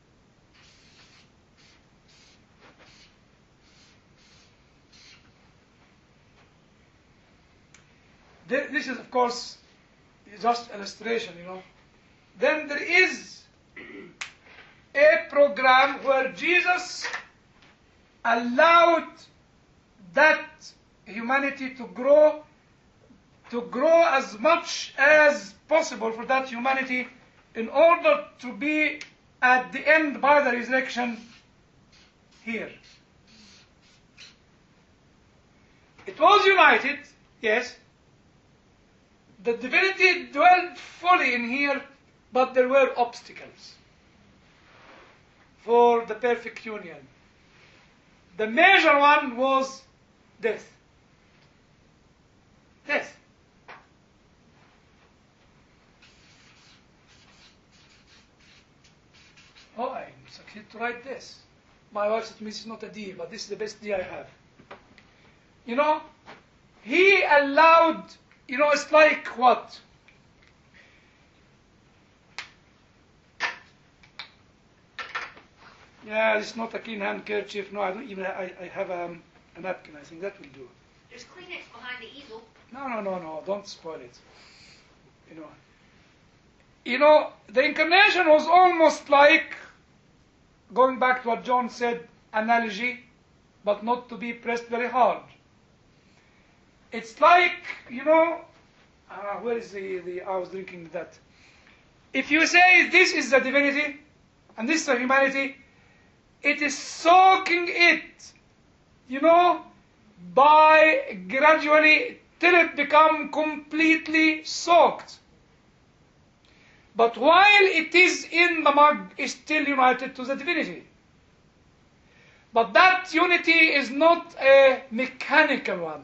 [SPEAKER 1] this is, of course, just illustration, Then there is a program where Jesus allowed that humanity to grow as much as possible for that humanity in order to be at the end by the resurrection here. It was united, yes. The divinity dwelled fully in here, but there were obstacles for the perfect union. The major one was death. Death. Oh, I succeeded to write this. My wife said to me, this is not a D, but this is the best D I have. He allowed, it's like what? Yeah, it's not a clean handkerchief. No, I don't even, I have a napkin. I think that will do.
[SPEAKER 2] There's Kleenex behind the easel.
[SPEAKER 1] No, don't spoil it. The incarnation was almost like, going back to what John said, analogy, but not to be pressed very hard. It's like, where is I was drinking that. If you say this is the divinity, and this is the humanity, it is soaking it, by gradually, till it become completely soaked. But while it is in the mug, it's still united to the divinity. But that unity is not a mechanical one.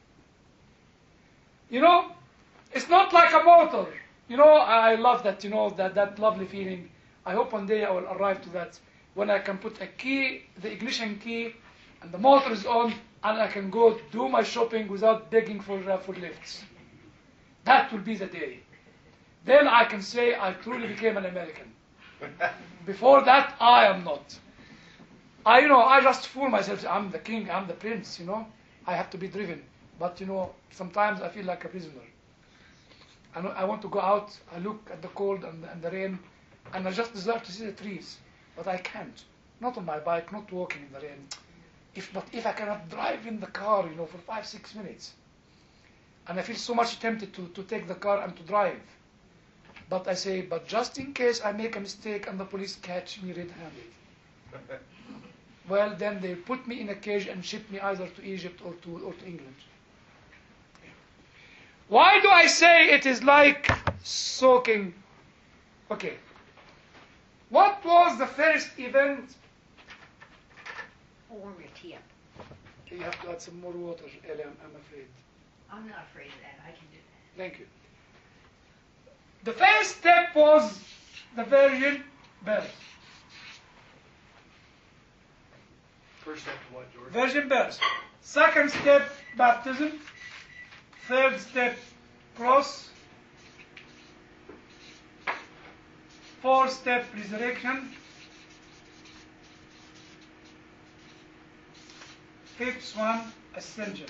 [SPEAKER 1] It's not like a motor. I love that, that lovely feeling. I hope one day I will arrive to that, when I can put a key, the ignition key, and the motor is on, and I can go do my shopping without begging for lifts. That will be the day. Then I can say I truly became an American. Before that, I am not. I just fool myself. I'm the king, I'm the prince, I have to be driven. But, sometimes I feel like a prisoner. I want to go out, I look at the cold and the rain, and I just deserve to see the trees. But I can't. Not on my bike, not walking in the rain. But if I cannot drive in the car, for 5-6 minutes, and I feel so much tempted to take the car and to drive. But I say, but just in case I make a mistake and the police catch me red-handed, well, then they put me in a cage and ship me either to Egypt or to England. Why do I say it is like soaking? Okay. What was the first event?
[SPEAKER 2] Warm your tea up.
[SPEAKER 1] You have to add some more water, Ellie, I'm afraid.
[SPEAKER 2] I'm not afraid of that. I can do that.
[SPEAKER 1] Thank you. The first step was the virgin birth.
[SPEAKER 8] First step to what, George?
[SPEAKER 1] Virgin birth. Second step, baptism. Third step, cross. Fourth step, resurrection. Fifth one, ascension.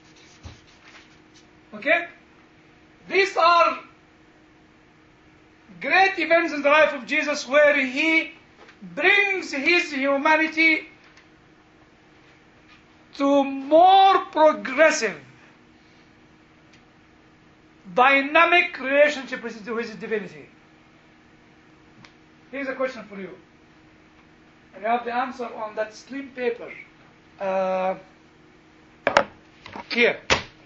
[SPEAKER 1] Okay? These are great events in the life of Jesus where he brings his humanity to more progressive, dynamic relationship with his divinity. Here's a question for you. And you have the answer on that slim paper. Here.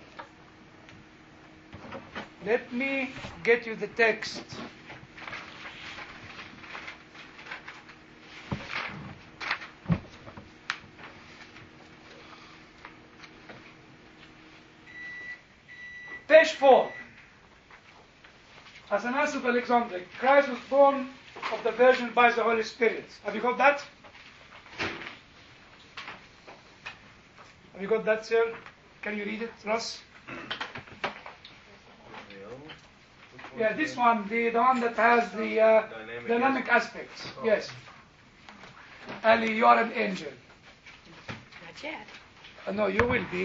[SPEAKER 1] Let me get you the text. Page 4. Athanasius of Alexandria. Christ was born of the Virgin by the Holy Spirit. Have you got that? Have you got that, sir? Can you read it, Ross? Yeah, this one, the one that has the dynamic aspects. Yes. Ali, you are an angel.
[SPEAKER 9] Not yet.
[SPEAKER 1] No, you will be.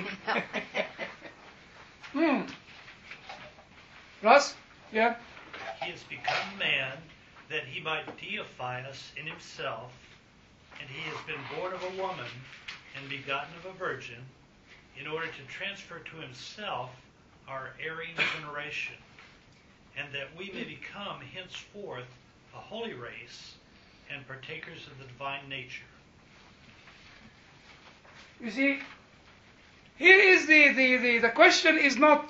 [SPEAKER 1] Ross? Yeah?
[SPEAKER 8] He has become man that he might deify us in himself, and he has been born of a woman and begotten of a virgin, in order to transfer to himself our erring generation, and that we may become henceforth a holy race and partakers of the divine nature.
[SPEAKER 1] You see, here is the question is not,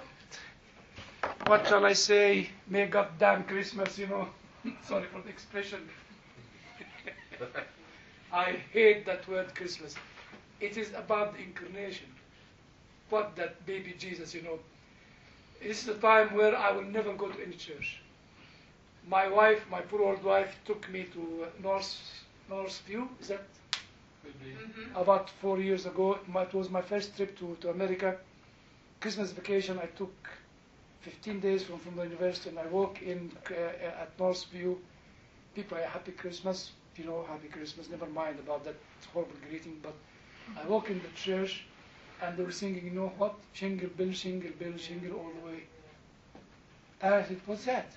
[SPEAKER 1] what shall I say, may God damn Christmas, sorry for the expression. I hate that word Christmas. It is about the incarnation. What that baby Jesus, This is a time where I will never go to any church. My wife, my poor old wife, took me to Northview. Is that? About 4 years ago. It was my first trip to America. Christmas vacation, I took 15 days from the university, and I walk in at Northview. People are happy Christmas, happy Christmas, never mind about that horrible greeting. But I walk in the church, and they were singing, you know what? Jingle bell, all the way. And I said, what's that?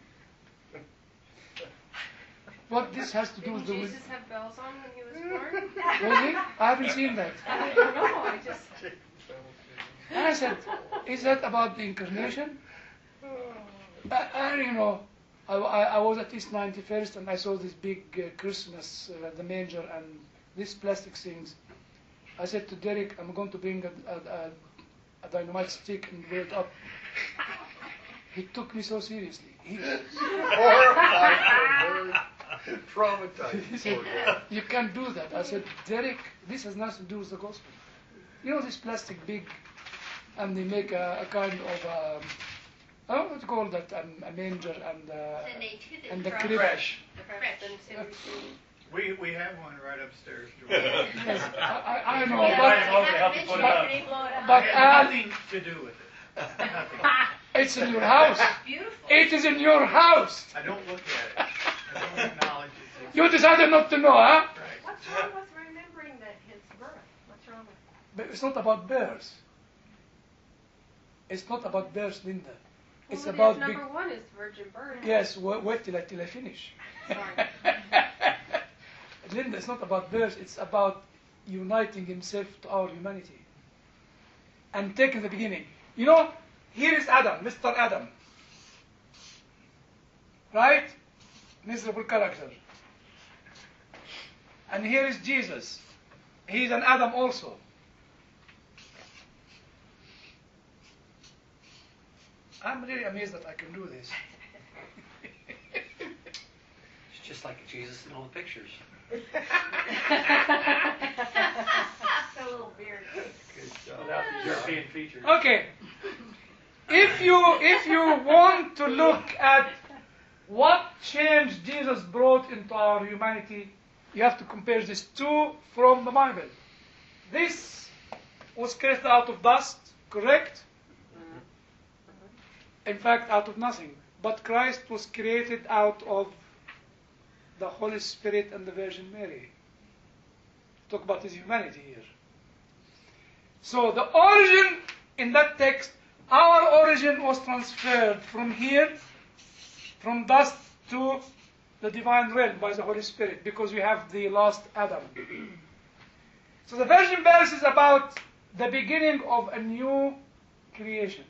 [SPEAKER 1] What this has to do with
[SPEAKER 9] Didn't Jesus have bells on when he was born?
[SPEAKER 1] Was he? I haven't seen that.
[SPEAKER 9] I don't know. I just.
[SPEAKER 1] And I said, is that about the incarnation? And I was at East 91st, and I saw this big Christmas, the manger, and these plastic things. I said to Derek, I'm going to bring a dynamite stick and blow it up. He took me so seriously.
[SPEAKER 4] Horrified, traumatized.
[SPEAKER 1] He said, you can't do that. I said, Derek, this has nothing to do with the gospel. This plastic big, and they make a kind of, what do you call that, a manger and the crib.
[SPEAKER 2] Fresh.
[SPEAKER 11] We have one right upstairs.
[SPEAKER 1] Yes, I know,
[SPEAKER 11] but nothing to do with it. Nothing.
[SPEAKER 1] It's in your house.
[SPEAKER 2] Beautiful.
[SPEAKER 1] It is in your house.
[SPEAKER 11] I don't look at it. I don't acknowledge it.
[SPEAKER 1] You decided not to know, huh?
[SPEAKER 11] Right.
[SPEAKER 5] What's wrong with remembering his birth? What's wrong with it?
[SPEAKER 1] But it's not about birth. It's not about birth, Linda. It's about
[SPEAKER 9] number one is virgin birth.
[SPEAKER 1] Yes, wait till I finish.
[SPEAKER 9] Sorry.
[SPEAKER 1] Linda, it's not about birth. It's about uniting himself to our humanity and taking the beginning. Here is Adam, Mr. Adam. Right? Miserable character. And here is Jesus. He's an Adam also. I'm really amazed that I can do this.
[SPEAKER 7] It's just like Jesus in all the pictures.
[SPEAKER 5] A little beard.
[SPEAKER 6] Without the European features.
[SPEAKER 1] Okay. If you want to look at what change Jesus brought into our humanity, you have to compare these two from the Bible. This was created out of dust, correct? In fact, out of nothing. But Christ was created out of the Holy Spirit and the Virgin Mary. Talk about his humanity here. So the origin in that text, our origin was transferred from here from dust to the divine realm by the Holy Spirit, because we have the last Adam. So the virgin birth is about the beginning of a new creation.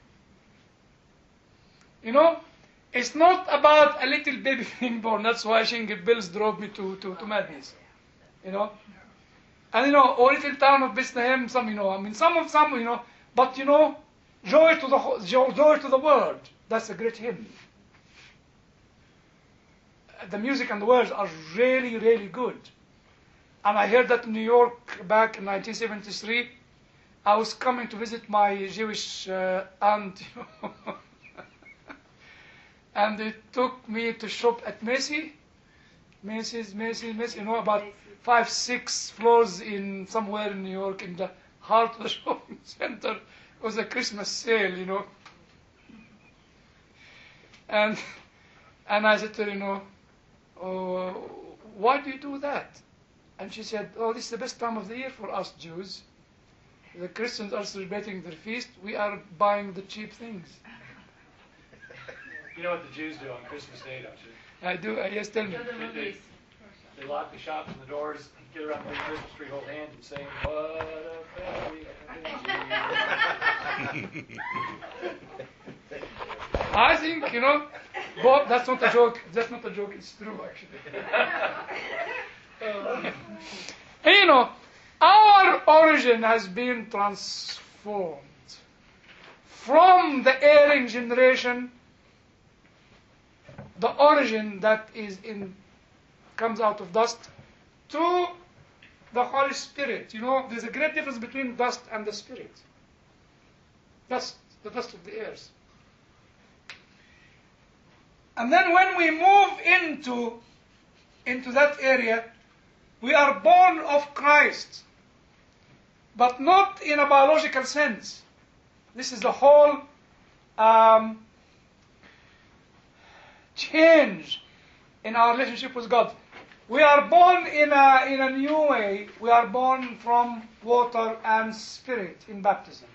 [SPEAKER 1] You know, it's not about a little baby being born. That's why Shingle Bills drove me to madness. You know, and or little town of Bethlehem. Some, some, but joy to the world. That's a great hymn. The music and the words are really, really good. And I heard that in New York back in 1973. I was coming to visit my Jewish aunt, and they took me to shop at Macy's, about 5-6 floors in somewhere in New York, in the heart of the shopping center. It was a Christmas sale, and I said to her, oh, why do you do that? And she said, oh, this is the best time of the year for us Jews. The Christians are celebrating their feast. We are buying the cheap things.
[SPEAKER 6] You know what the Jews do on Christmas Day, don't you?
[SPEAKER 1] I do. Yes, tell me.
[SPEAKER 6] They lock the shops and the doors, get around the Christmas tree, hold hands, and sing, "What a family."
[SPEAKER 1] I think, Bob, that's not a joke. That's not a joke. It's true, actually. Our origin has been transformed from the erring generation, the origin that comes out of dust, to the Holy Spirit. There's a great difference between dust and the Spirit. Dust, the dust of the earth. And then when we move into that area, we are born of Christ, but not in a biological sense. This is the whole change in our relationship with God. We are born in a new way. We are born from water and spirit in baptism.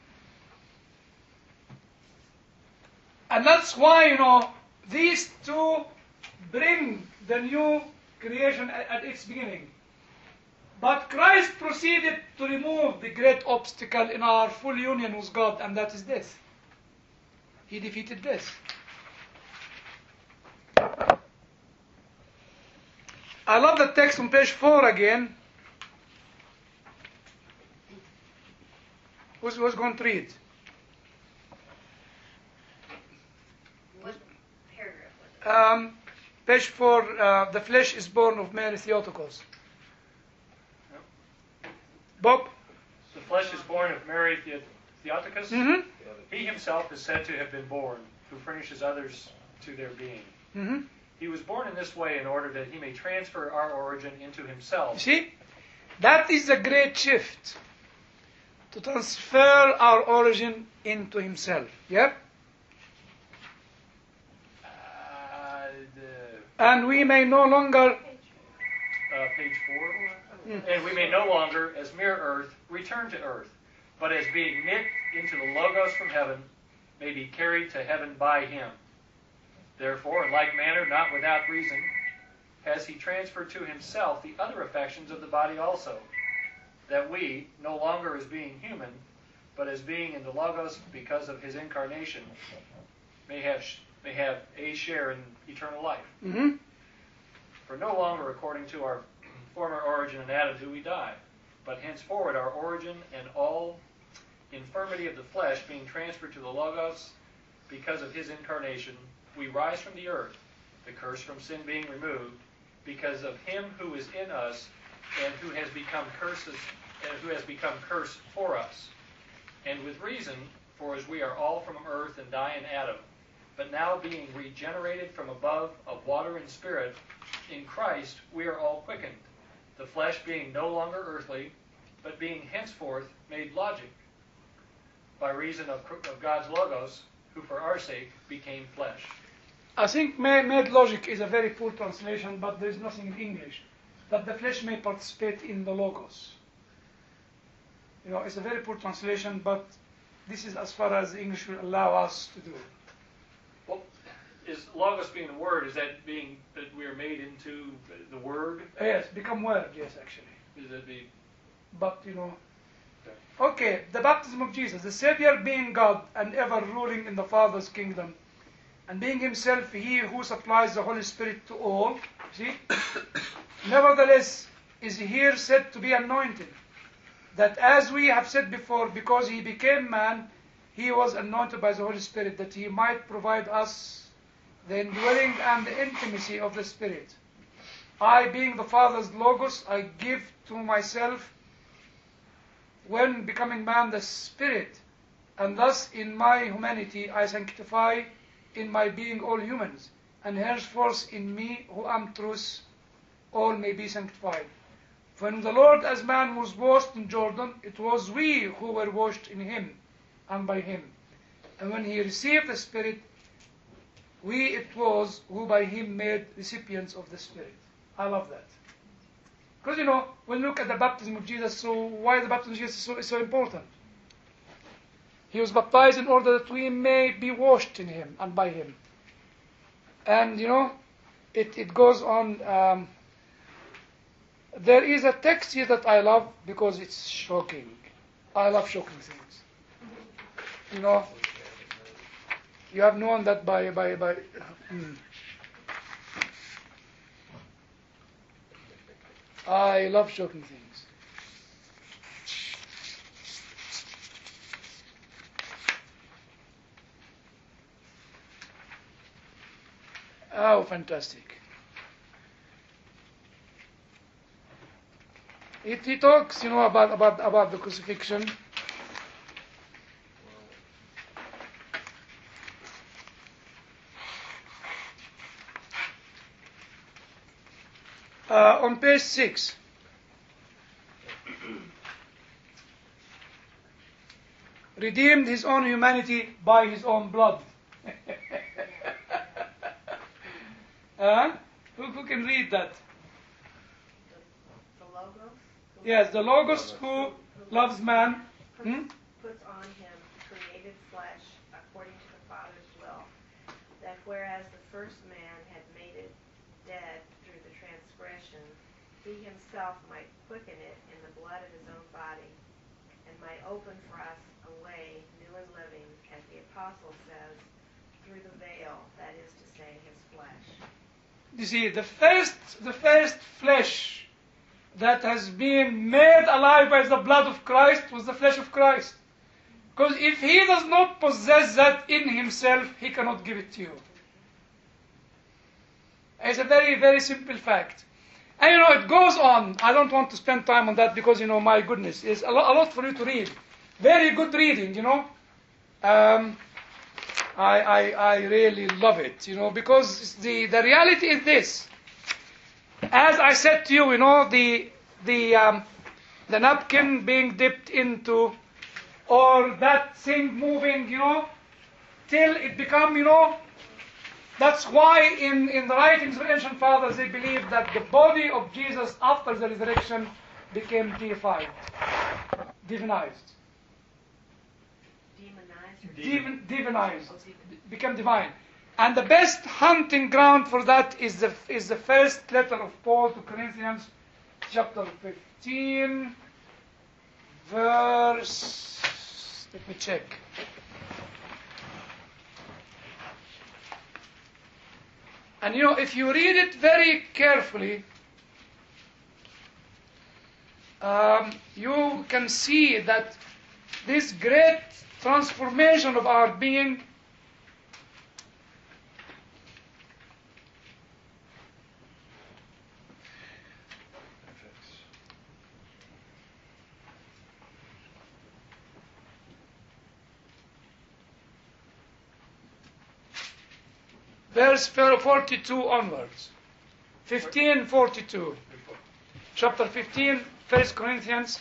[SPEAKER 1] And that's why, these two bring the new creation at its beginning. But Christ proceeded to remove the great obstacle in our full union with God, and that is death. He defeated death. I love the text on page 4 again. Who's going to read?
[SPEAKER 2] What paragraph was it?
[SPEAKER 1] Page 4, the flesh is born of Mary Theotokos. Bob?
[SPEAKER 6] The flesh is born of Mary Theotokos.
[SPEAKER 1] Mm-hmm.
[SPEAKER 6] He himself is said to have been born, who furnishes others to their being.
[SPEAKER 1] Mm-hmm.
[SPEAKER 6] He was born in this way in order that he may transfer our origin into himself.
[SPEAKER 1] You see? That is a great shift. To transfer our origin into himself. Yeah? And we may no longer...
[SPEAKER 6] Page 4. And we may no longer, as mere earth, return to earth, but as being knit into the Logos from heaven, may be carried to heaven by him. Therefore, in like manner, not without reason, has he transferred to himself the other affections of the body also, that we, no longer as being human, but as being in the Logos because of his incarnation, may have a share in eternal life.
[SPEAKER 1] Mm-hmm.
[SPEAKER 6] For no longer according to our former origin and Adam do we die, but henceforward our origin and all infirmity of the flesh being transferred to the Logos because of his incarnation, we rise from the earth, the curse from sin being removed, because of him who is in us and who has become curse for us. And with reason, for as we are all from earth and die in Adam, but now being regenerated from above of water and spirit, in Christ we are all quickened, the flesh being no longer earthly, but being henceforth made logic, by reason of God's Logos, who for our sake became flesh.
[SPEAKER 1] I think made logic is a very poor translation, but there is nothing in English. That the flesh may participate in the Logos. It's a very poor translation, but this is as far as English will allow us to do.
[SPEAKER 6] Well, is logos being the word, is that being that we are made into the word?
[SPEAKER 1] Yes, become word, yes, actually.
[SPEAKER 6] Is that be?
[SPEAKER 1] But, okay, the baptism of Jesus, the Savior being God and ever ruling in the Father's kingdom, and being himself he who supplies the Holy Spirit to all, see? Nevertheless, is here said to be anointed, that as we have said before, because he became man, he was anointed by the Holy Spirit, that he might provide us the indwelling and the intimacy of the Spirit. I, being the Father's logos, I give to myself, when becoming man, the Spirit, and thus in my humanity I sanctify in my being all humans, and henceforth in me, who am truth, all may be sanctified. When the Lord as man was washed in Jordan, it was we who were washed in him and by him. And when he received the Spirit, we it was who by him made recipients of the Spirit. I love that. Because, when you look at the baptism of Jesus, so why the baptism of Jesus is so important? He was baptized in order that we may be washed in him and by him. And, it goes on. There is a text here that I love because it's shocking. I love shocking things. You have known that by I love shocking things. Oh, fantastic. He talks, about the crucifixion. On page 6. Redeemed his own humanity by his own blood. Who can read that?
[SPEAKER 5] The Logos?
[SPEAKER 1] Yes, the Logos who loves man.
[SPEAKER 5] Puts on him created flesh according to the Father's will, that whereas the first man had made it dead through the transgression, he himself might quicken it in the blood of his own body, and might open for us a way, new and living, as the apostle says, through the veil, that is to say, his flesh.
[SPEAKER 1] You see, the first flesh that has been made alive by the blood of Christ was the flesh of Christ. Because if he does not possess that in himself, he cannot give it to you. It's a very, very simple fact. And it goes on. I don't want to spend time on that because, my goodness, it's a lot for you to read. Very good reading, I really love it, because the reality is this. As I said to you, the napkin being dipped into, or that thing moving, till it become, that's why in the writings of ancient fathers they believe that the body of Jesus after the resurrection became deified, divinized. Divinized, become divine. And the best hunting ground for that is the first letter of Paul to Corinthians, chapter 15, verse, let me check. And if you read it very carefully, you can see that this great transformation of our being verse 42 onwards. 15:42. Chapter 15, 1 Corinthians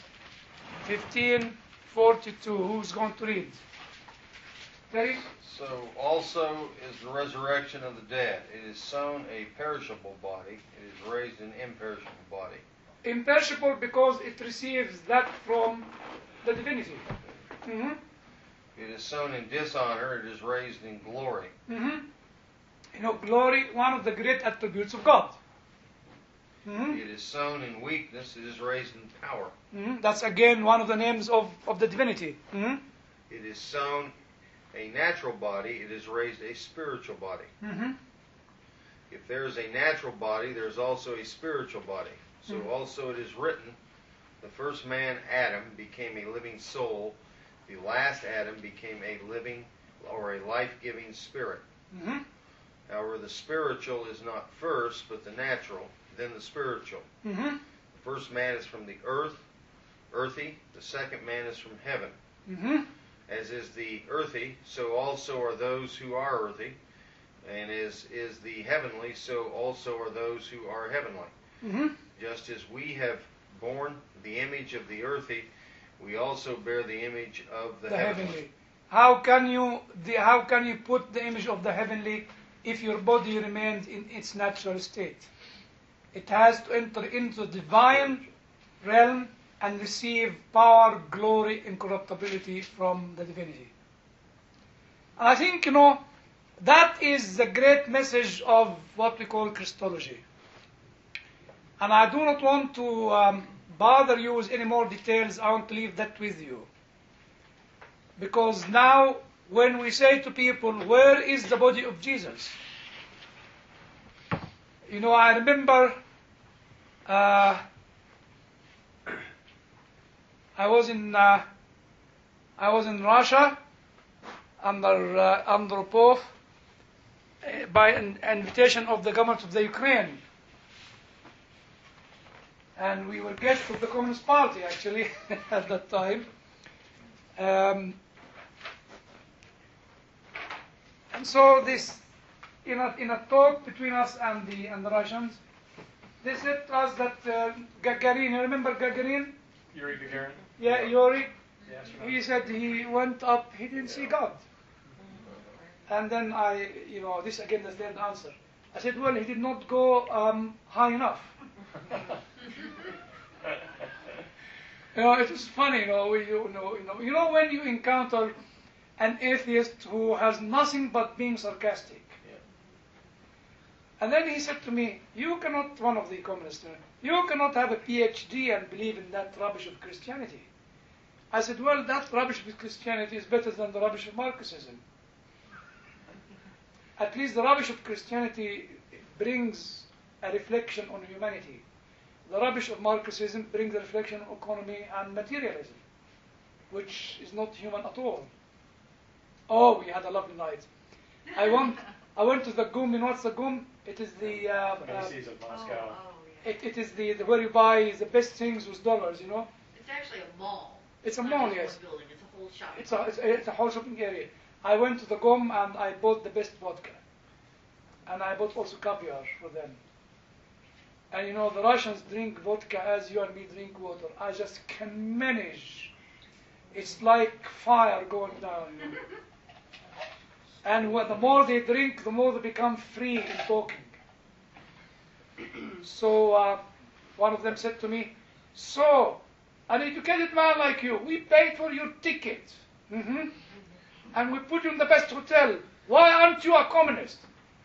[SPEAKER 1] 15:42. Who's going to read? Terry?
[SPEAKER 4] So also is the resurrection of the dead. It is sown a perishable body. It is raised an imperishable body.
[SPEAKER 1] Imperishable because it receives that from the divinity.
[SPEAKER 4] It is sown in dishonor. It is raised in glory.
[SPEAKER 1] In Glory, one of the great attributes of God. Mm-hmm.
[SPEAKER 4] It is sown in weakness, it is raised in power.
[SPEAKER 1] Mm-hmm. That's again one of the names of the divinity. Mm-hmm.
[SPEAKER 4] It is sown a natural body, it is raised a spiritual body.
[SPEAKER 1] Mm-hmm.
[SPEAKER 4] If there is a natural body, there is also a spiritual body. So also it is written, the first man, Adam, became a living soul. The last Adam became a living or a life-giving spirit.
[SPEAKER 1] Mm-hmm.
[SPEAKER 4] However, the spiritual is not first, but the natural, then the spiritual.
[SPEAKER 1] Mm-hmm.
[SPEAKER 4] The first man is from the earth, earthy. The second man is from heaven.
[SPEAKER 1] Mm-hmm.
[SPEAKER 4] As is the earthy, so also are those who are earthy. And as is the heavenly, so also are those who are heavenly.
[SPEAKER 1] Mm-hmm.
[SPEAKER 4] Just as we have borne the image of the earthy, we also bear the image of the heavenly.
[SPEAKER 1] How can you put the image of the heavenly if your body remains in its natural state? It has to enter into the divine realm and receive power, glory, incorruptibility from the divinity. And I think, that is the great message of what we call Christology. And I do not want to bother you with any more details. I want to leave that with you. Because now, when we say to people, where is the body of Jesus? I remember I was in Russia under Andropov by an invitation of the government of the Ukraine. And we were guests of the Communist Party, actually, at that time. And so this, in a talk between us and the Russians, they said to us that Gagarin, you remember Gagarin?
[SPEAKER 6] Yuri Gagarin?
[SPEAKER 1] Yeah, Yuri.
[SPEAKER 6] Yes,
[SPEAKER 1] He said he went up, he didn't see God. And then this again the third answer. I said, well, he did not go high enough. It is funny, when you encounter an atheist who has nothing but being sarcastic.
[SPEAKER 6] Yeah.
[SPEAKER 1] And then he said to me, one of the communists, you cannot have a PhD and believe in that rubbish of Christianity. I said, well, that rubbish of Christianity is better than the rubbish of Marxism. At least the rubbish of Christianity brings a reflection on humanity. The rubbish of Marxism brings a reflection on economy and materialism, which is not human at all. Oh, we had a lovely night. I went to the GUM. You know what's the GUM? It is the
[SPEAKER 6] Macy's of Moscow.
[SPEAKER 1] It is the where you buy the best things with dollars.
[SPEAKER 2] It's actually a mall.
[SPEAKER 1] It's a
[SPEAKER 2] not
[SPEAKER 1] mall,
[SPEAKER 2] just
[SPEAKER 1] yes.
[SPEAKER 2] one building. It's a whole shopping.
[SPEAKER 1] It's a whole shopping area. I went to the GUM and I bought the best vodka, and I bought also caviar for them. And the Russians drink vodka as you and me drink water. I just can manage. It's like fire going down. And the more they drink, the more they become free in talking. So one of them said to me, so, an educated man like you, we paid for your ticket. Mm-hmm. And we put you in the best hotel. Why aren't you a communist?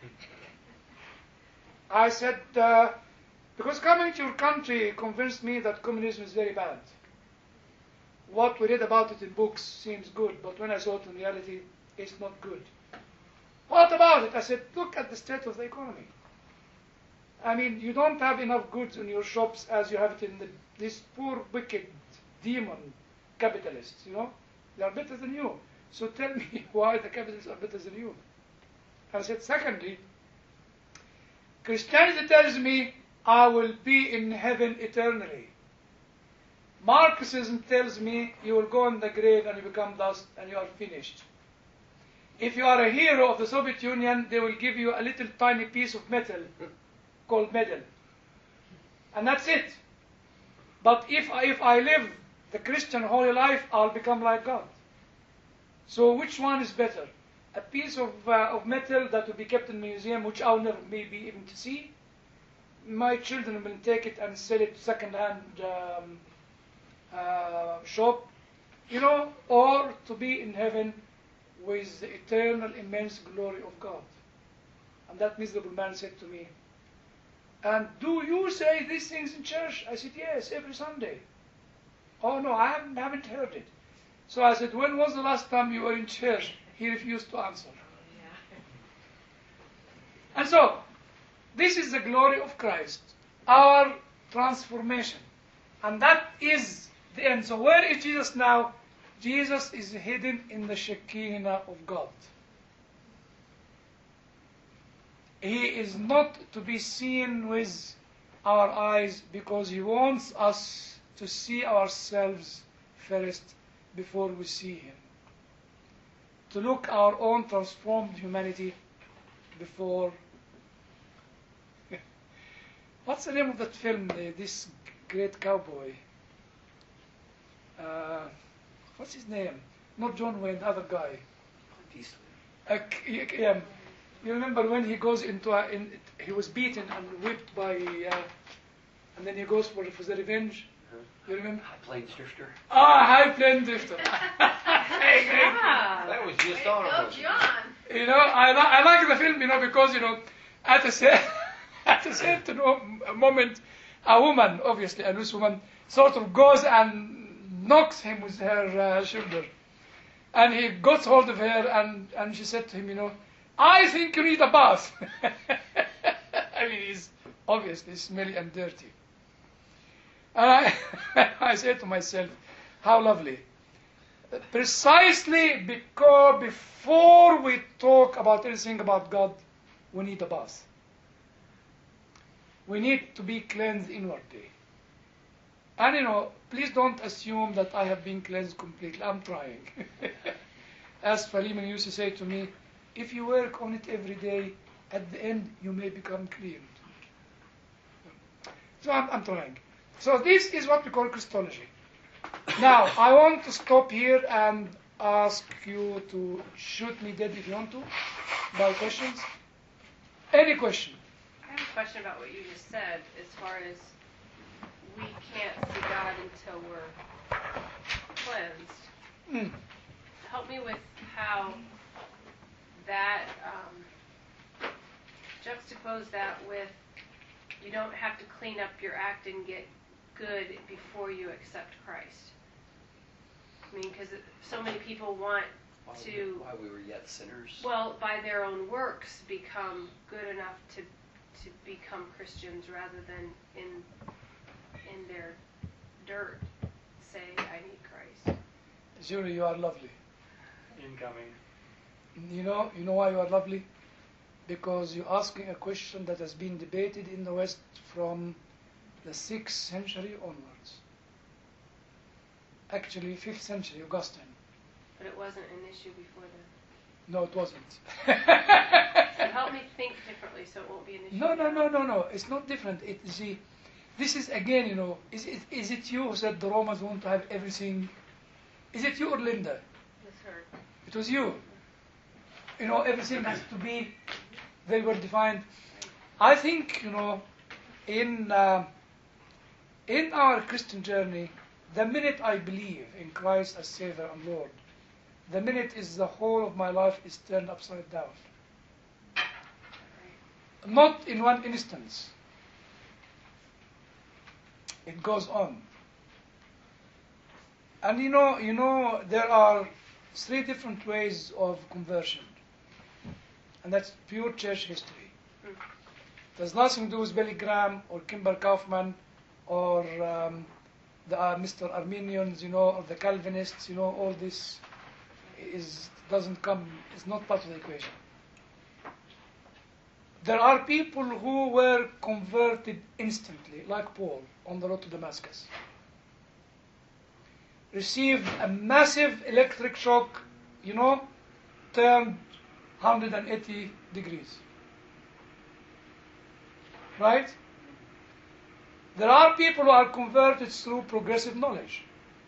[SPEAKER 1] I said, because coming to your country convinced me that communism is very bad. What we read about it in books seems good, but when I saw it in reality, it's not good. What about it? I said, look at the state of the economy. I mean, you don't have enough goods in your shops as you have it in these poor, wicked, demon capitalists, They are better than you. So tell me why the capitalists are better than you. I said, secondly, Christianity tells me I will be in heaven eternally. Marxism tells me you will go in the grave and you become dust and you are finished. If you are a hero of the Soviet Union, they will give you a little tiny piece of metal called medal. And that's it. But if I live the Christian holy life, I'll become like God. So which one is better? A piece of metal that will be kept in a museum, which I'll never maybe even to see. My children will take it and sell it second-hand shop, or to be in heaven with the eternal immense glory of God. And that miserable man said to me, "And do you say these things in church?" I said, "Yes, every Sunday." "Oh no, I haven't heard it." So I said, "When was the last time you were in church?" He refused to answer. And so, this is the glory of Christ, our transformation. And that is the end. So where is Jesus now? Jesus is hidden in the Shekinah of God. He is not to be seen with our eyes because He wants us to see ourselves first before we see Him. To look our own transformed humanity before. What's the name of that film? This great cowboy. What's his name? Not John Wayne, the other guy. Yeah. You remember when he goes into he was beaten and whipped by, and then he goes for the revenge. You remember?
[SPEAKER 7] High Plains Drifter.
[SPEAKER 1] High Plains Drifter.
[SPEAKER 4] That was just honorable.
[SPEAKER 2] Go, John.
[SPEAKER 1] I like the film, because at a certain moment, a woman, obviously a loose woman, sort of goes and knocks him with her shoulder, and he got hold of her, and she said to him, "I think you need a bath." I mean, he's obviously smelly and dirty. And I said to myself, how lovely. Precisely because before we talk about anything about God, we need a bath. We need to be cleansed inwardly. And please don't assume that I have been cleansed completely. I'm trying. As Philemon used to say to me, if you work on it every day, at the end you may become clean. So I'm trying. So this is what we call Christology. Now, I want to stop here and ask you to shoot me dead if you want to, by questions. Any question?
[SPEAKER 9] I have a question about what you just said, as far as we can't see God until we're cleansed. Help me with how that, juxtapose that with you don't have to clean up your act and get good before you accept Christ. I mean, because so many people want to...
[SPEAKER 7] While we were yet sinners.
[SPEAKER 9] Well, by their own works, become good enough to become Christians rather than in their dirt say, I need Christ.
[SPEAKER 1] Zuri, you are lovely.
[SPEAKER 6] Incoming.
[SPEAKER 1] You know why you are lovely? Because you're asking a question that has been debated in the West from the 6th century onwards. Actually, 5th century, Augustine.
[SPEAKER 9] But it wasn't an issue before then.
[SPEAKER 1] No, it wasn't.
[SPEAKER 9] So help me think differently so it won't be an issue.
[SPEAKER 1] No. It's not different. This is again, is it you who said the Romans want to have everything? Is it you or Linda?
[SPEAKER 9] It was her.
[SPEAKER 1] It was you. Everything has to be very well defined. I think, in our Christian journey, the minute I believe in Christ as Savior and Lord, the minute is the whole of my life is turned upside down. Not in one instance. It goes on. And there are 3 different ways of conversion. And that's pure church history. It has nothing to do with Billy Graham or Kimber Kaufman or the Mr. Arminians, or the Calvinists, all this is not part of the equation. There are people who were converted instantly, like Paul on the road to Damascus. Received a massive electric shock, turned 180 degrees. Right? There are people who are converted through progressive knowledge.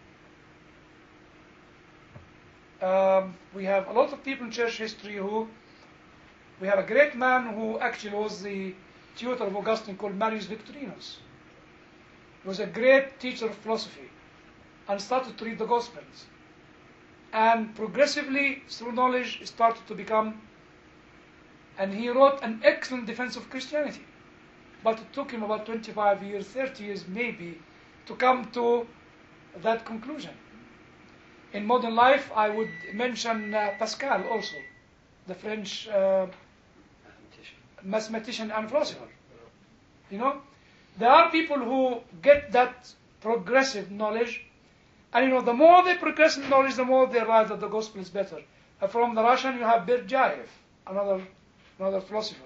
[SPEAKER 1] We have a lot of people in church history we have a great man who actually was the tutor of Augustine called Marius Victorinus. He was a great teacher of philosophy and started to read the Gospels. And progressively, through knowledge, started to become And he wrote an excellent defense of Christianity. But it took him about 25 years, 30 years maybe, to come to that conclusion. In modern life, I would mention Pascal also, the French mathematician and philosopher. You know, there are people who get that progressive knowledge, and you know, the more they progress in knowledge, the more they realize that the gospel is better. From the Russian, you have Berdyaev, another philosopher.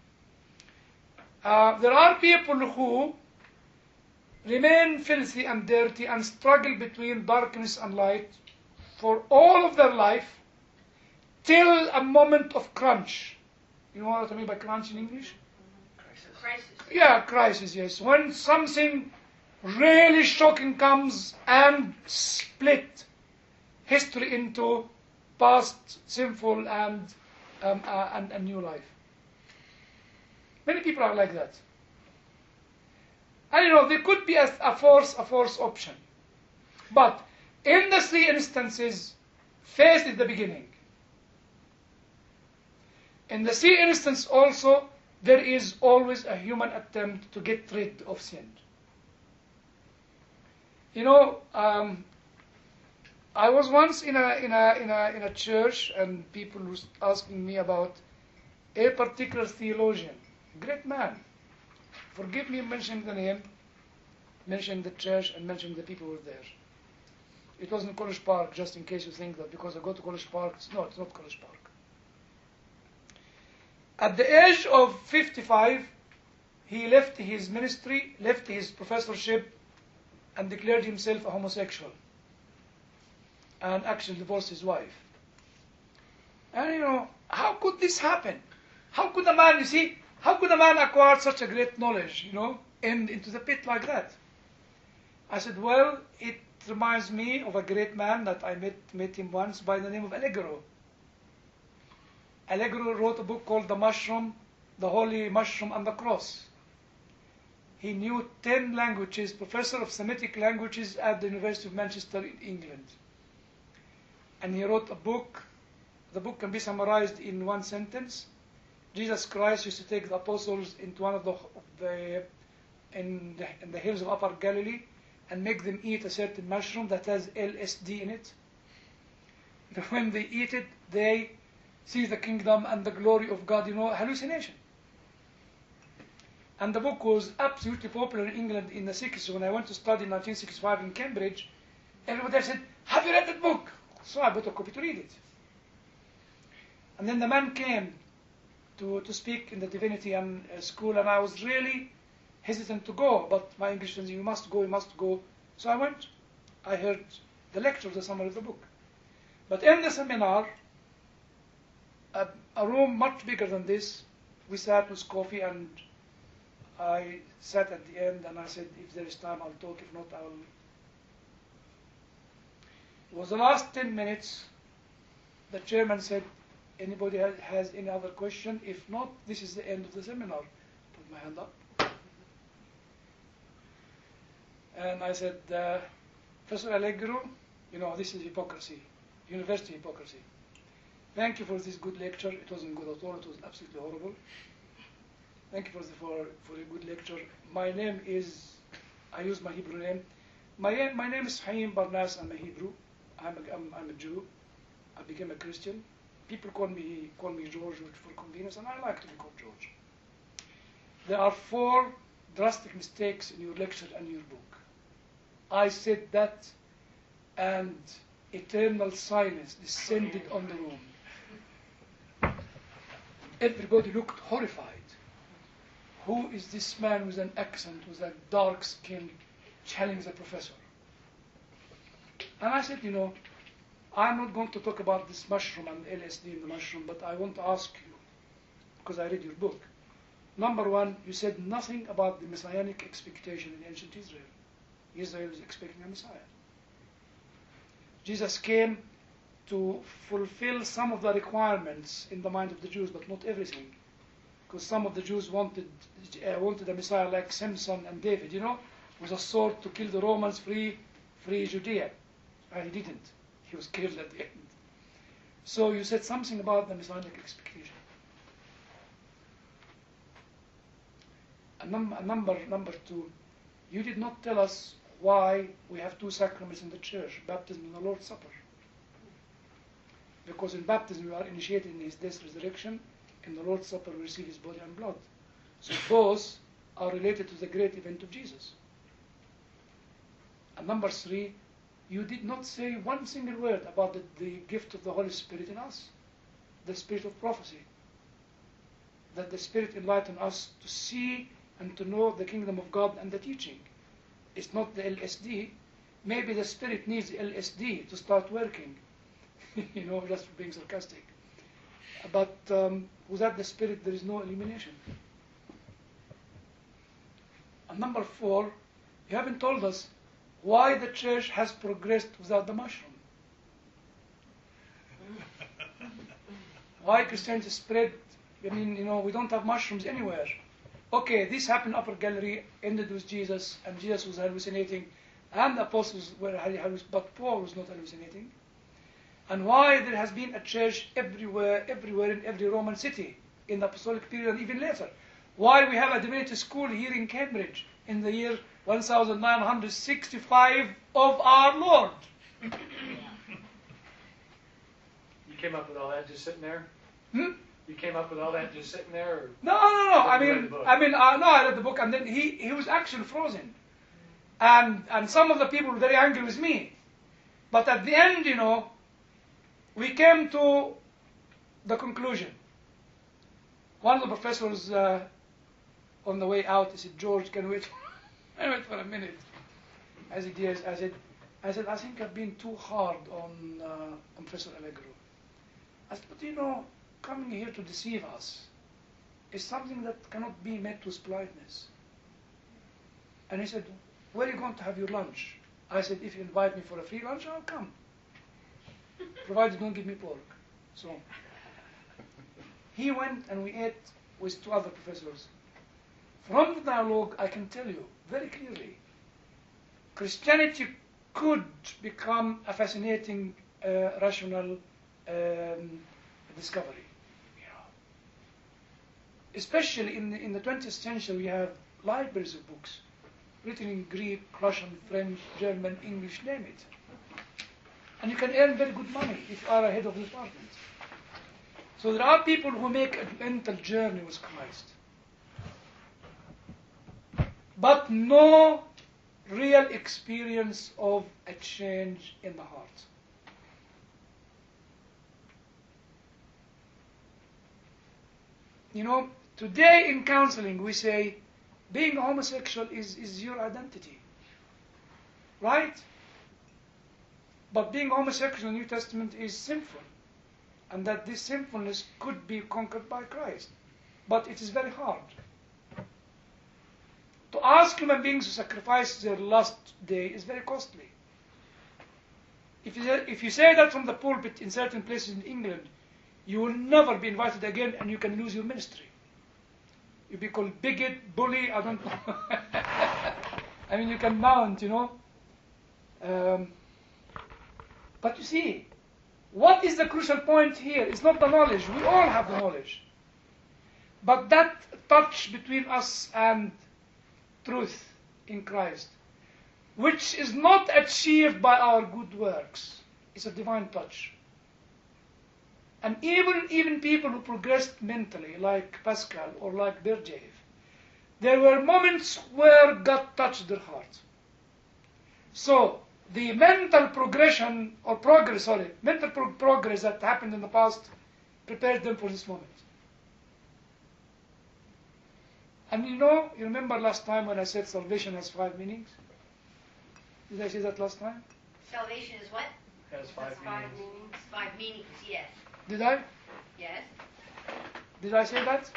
[SPEAKER 1] There are people who remain filthy and dirty and struggle between darkness and light for all of their life till a moment of crunch. You know what I mean by crunch in English?
[SPEAKER 2] Crisis.
[SPEAKER 1] Yeah, crisis, yes. When something really shocking comes and split history into past sinful and new life. Many people are like that. And you know, there could be a force option. But in the three instances, faith is the beginning. In the three instances also, there is always a human attempt to get rid of sin. You know, I was once in a church, and people were asking me about a particular theologian, great man. Forgive me mentioning the name, mentioning the church, and mentioning the people who were there. It was in College Park, just in case you think that because I go to College Park, it's not College Park. At the age of 55, he left his ministry, left his professorship, and declared himself a homosexual. And actually divorced his wife. And you know, how could this happen? How could a man, how could a man acquire such a great knowledge, you know, into the pit like that? I said, well, it reminds me of a great man that I met him once by the name of Allegro. Allegro wrote a book called The Mushroom, The Holy Mushroom and the Cross. He knew 10 languages, professor of Semitic languages at the University of Manchester in England. And he wrote a book. The book can be summarized in one sentence. Jesus Christ used to take the apostles into one of in the hills of Upper Galilee and make them eat a certain mushroom that has LSD in it. When they eat it, they see the kingdom and the glory of God, you know, hallucination. And the book was absolutely popular in England in the 60s. When I went to study in 1965 in Cambridge, everybody said, have you read that book? So I bought a copy to read it. And then the man came to speak in the divinity and school, and I was really hesitant to go, but my English friends said, you must go. So I went. I heard the lecture, the summary of the book. But in the seminar, a room much bigger than this, we sat with coffee, and I sat at the end, and I said, if there is time, I'll talk. If not, I will. It was the last 10 minutes. The chairman said, anybody has any other question? If not, this is the end of the seminar. Put my hand up. And I said, Professor Allegro, you know, this is hypocrisy, university hypocrisy. Thank you for this good lecture. It wasn't good at all. It was absolutely horrible. Thank you for a good lecture. My name is, I use my Hebrew name. My name is Haim Barnas. I'm a Hebrew. I'm a Jew. I became a Christian. People call me George for convenience, and I like to be called George. There are 4 drastic mistakes in your lecture and your book. I said that, and eternal silence descended on the room. Everybody looked horrified. Who is this man with an accent, with a dark skin, challenging the professor? And I said, you know, I'm not going to talk about this mushroom and LSD in the mushroom, but I want to ask you, because I read your book. Number 1, you said nothing about the messianic expectation in ancient Israel. Israel is expecting a Messiah. Jesus came to fulfill some of the requirements in the mind of the Jews, but not everything. Because some of the Jews wanted a Messiah like Samson and David, you know, with a sword to kill the Romans, free Judea. And he didn't. He was killed at the end. So you said something about the Messianic expectation. Number two, you did not tell us why we have two sacraments in the church, baptism and the Lord's Supper. Because in baptism we are initiated in his death, resurrection. In the Lord's Supper we receive his body and blood. So both are related to the great event of Jesus. And number three, you did not say one single word about the gift of the Holy Spirit in us, the spirit of prophecy. That the Spirit enlighten us to see and to know the kingdom of God and the teaching. It's not the LSD. Maybe the Spirit needs LSD to start working. Just being sarcastic. But without the Spirit, there is no illumination. And number four, you haven't told us why the church has progressed without the mushroom. Why Christianity spread? I mean, we don't have mushrooms anywhere. Okay, this happened Upper Gallery, ended with Jesus, and Jesus was hallucinating, and the apostles were hallucinating, but Paul was not hallucinating. And why there has been a church everywhere in every Roman city in the apostolic period and even later. Why we have a divinity school here in Cambridge in the year 1965 of our Lord.
[SPEAKER 6] You came up with all that just sitting there?
[SPEAKER 1] Hmm?
[SPEAKER 6] You came up with all that just sitting there? Or
[SPEAKER 1] No. I read the book, and then he was actually frozen. And some of the people were very angry with me. But at the end, we came to the conclusion. One of the professors on the way out, he said, "George, can wait for a minute?" I said, "Yes." I said, "I think I've been too hard on Professor Allegro." I said, "But coming here to deceive us is something that cannot be met with politeness." And he said, "Where are you going to have your lunch?" I said, "If you invite me for a free lunch, I'll come. Provided you don't give me pork." So he went and we ate with two other professors. From the dialogue, I can tell you very clearly, Christianity could become a fascinating, rational discovery. Especially in the 20th century, we have libraries of books written in Greek, Russian, French, German, English, name it. And you can earn very good money if you are a head of the department. So there are people who make a mental journey with Christ, but no real experience of a change in the heart. Today in counseling we say being homosexual is your identity. Right? But being homosexual in the New Testament is sinful. And that this sinfulness could be conquered by Christ. But it is very hard. To ask human beings to sacrifice their last day is very costly. If you say that from the pulpit in certain places in England, you will never be invited again and you can lose your ministry. You'll be called bigot, bully, I don't know. I mean, you can mount, But you see, what is the crucial point here? It's not the knowledge. We all have the knowledge. But that touch between us and truth in Christ, which is not achieved by our good works, is a divine touch. And even people who progressed mentally, like Pascal or like Berdyaev, there were moments where God touched their heart. So, the mental progress that happened in the past prepared them for this moment. And you remember last time when I said salvation has 5 meanings? Did I say that last time?
[SPEAKER 2] Salvation is what?
[SPEAKER 6] Has 5 meanings.
[SPEAKER 2] 5 meanings, yes.
[SPEAKER 1] Did I?
[SPEAKER 2] Yes.
[SPEAKER 1] Did I say that?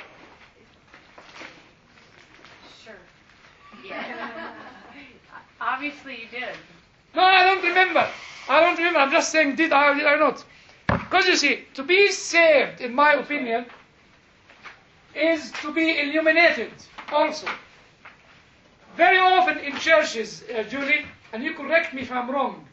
[SPEAKER 9] Sure.
[SPEAKER 2] Yes.
[SPEAKER 9] Obviously you did.
[SPEAKER 1] No, I don't remember. I'm just saying, did I or did I not? Because you see, to be saved, in my opinion, is to be illuminated also. Very often in churches, Julie, and you correct me if I'm wrong.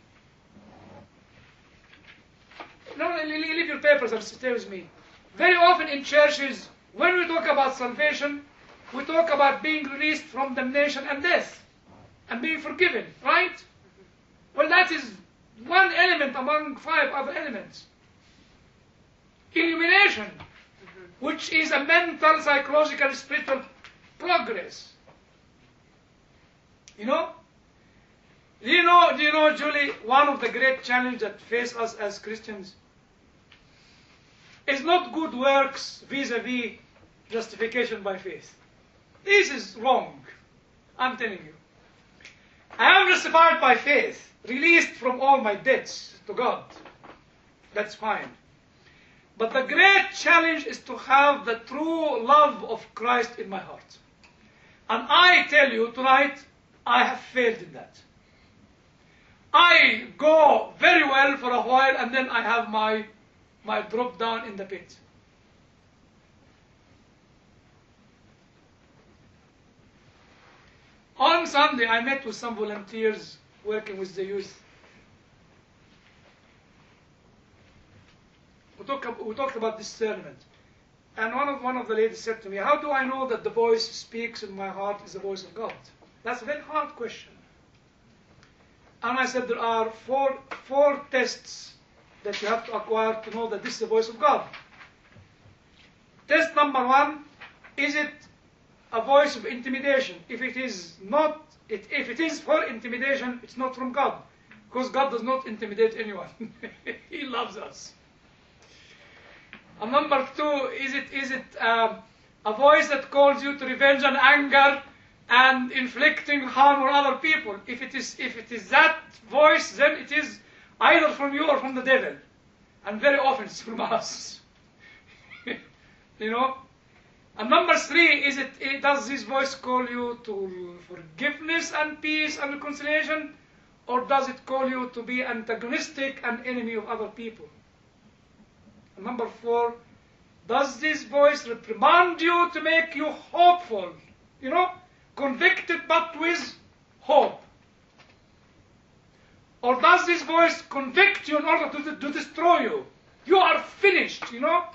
[SPEAKER 1] No, leave your papers and stay with me. Very often in churches, when we talk about salvation, we talk about being released from damnation and death and being forgiven, right? Well, that is one element among 5 other elements. Illumination, which is a mental, psychological, spiritual progress. You know? Do you know, Julie, one of the great challenges that face us as Christians is not good works vis-a-vis justification by faith. This is wrong. I'm telling you. I am justified by faith, released from all my debts to God. That's fine. But the great challenge is to have the true love of Christ in my heart. And I tell you tonight, I have failed in that. I go very well for a while and then I have my drop down in the pit. On Sunday, I met with some volunteers working with the youth. We talked about discernment. And one of the ladies said to me, how do I know that the voice speaks in my heart is the voice of God? That's a very hard question. And I said there are four tests that you have to acquire to know that this is the voice of God. Test number 1, is it a voice of intimidation? If it is not, if it is for intimidation, it's not from God, because God does not intimidate anyone. He loves us. And number 2, is it a voice that calls you to revenge and anger and inflicting harm on other people? If it is that voice, then it is either from you or from the devil, and very often it's from us. You know. And number 3, does this voice call you to forgiveness and peace and reconciliation, or does it call you to be antagonistic and enemy of other people? And number 4, does this voice reprimand you to make you hopeful? You know, convicted but with hope. Or does this voice convict you in order to destroy you? You are finished, you know.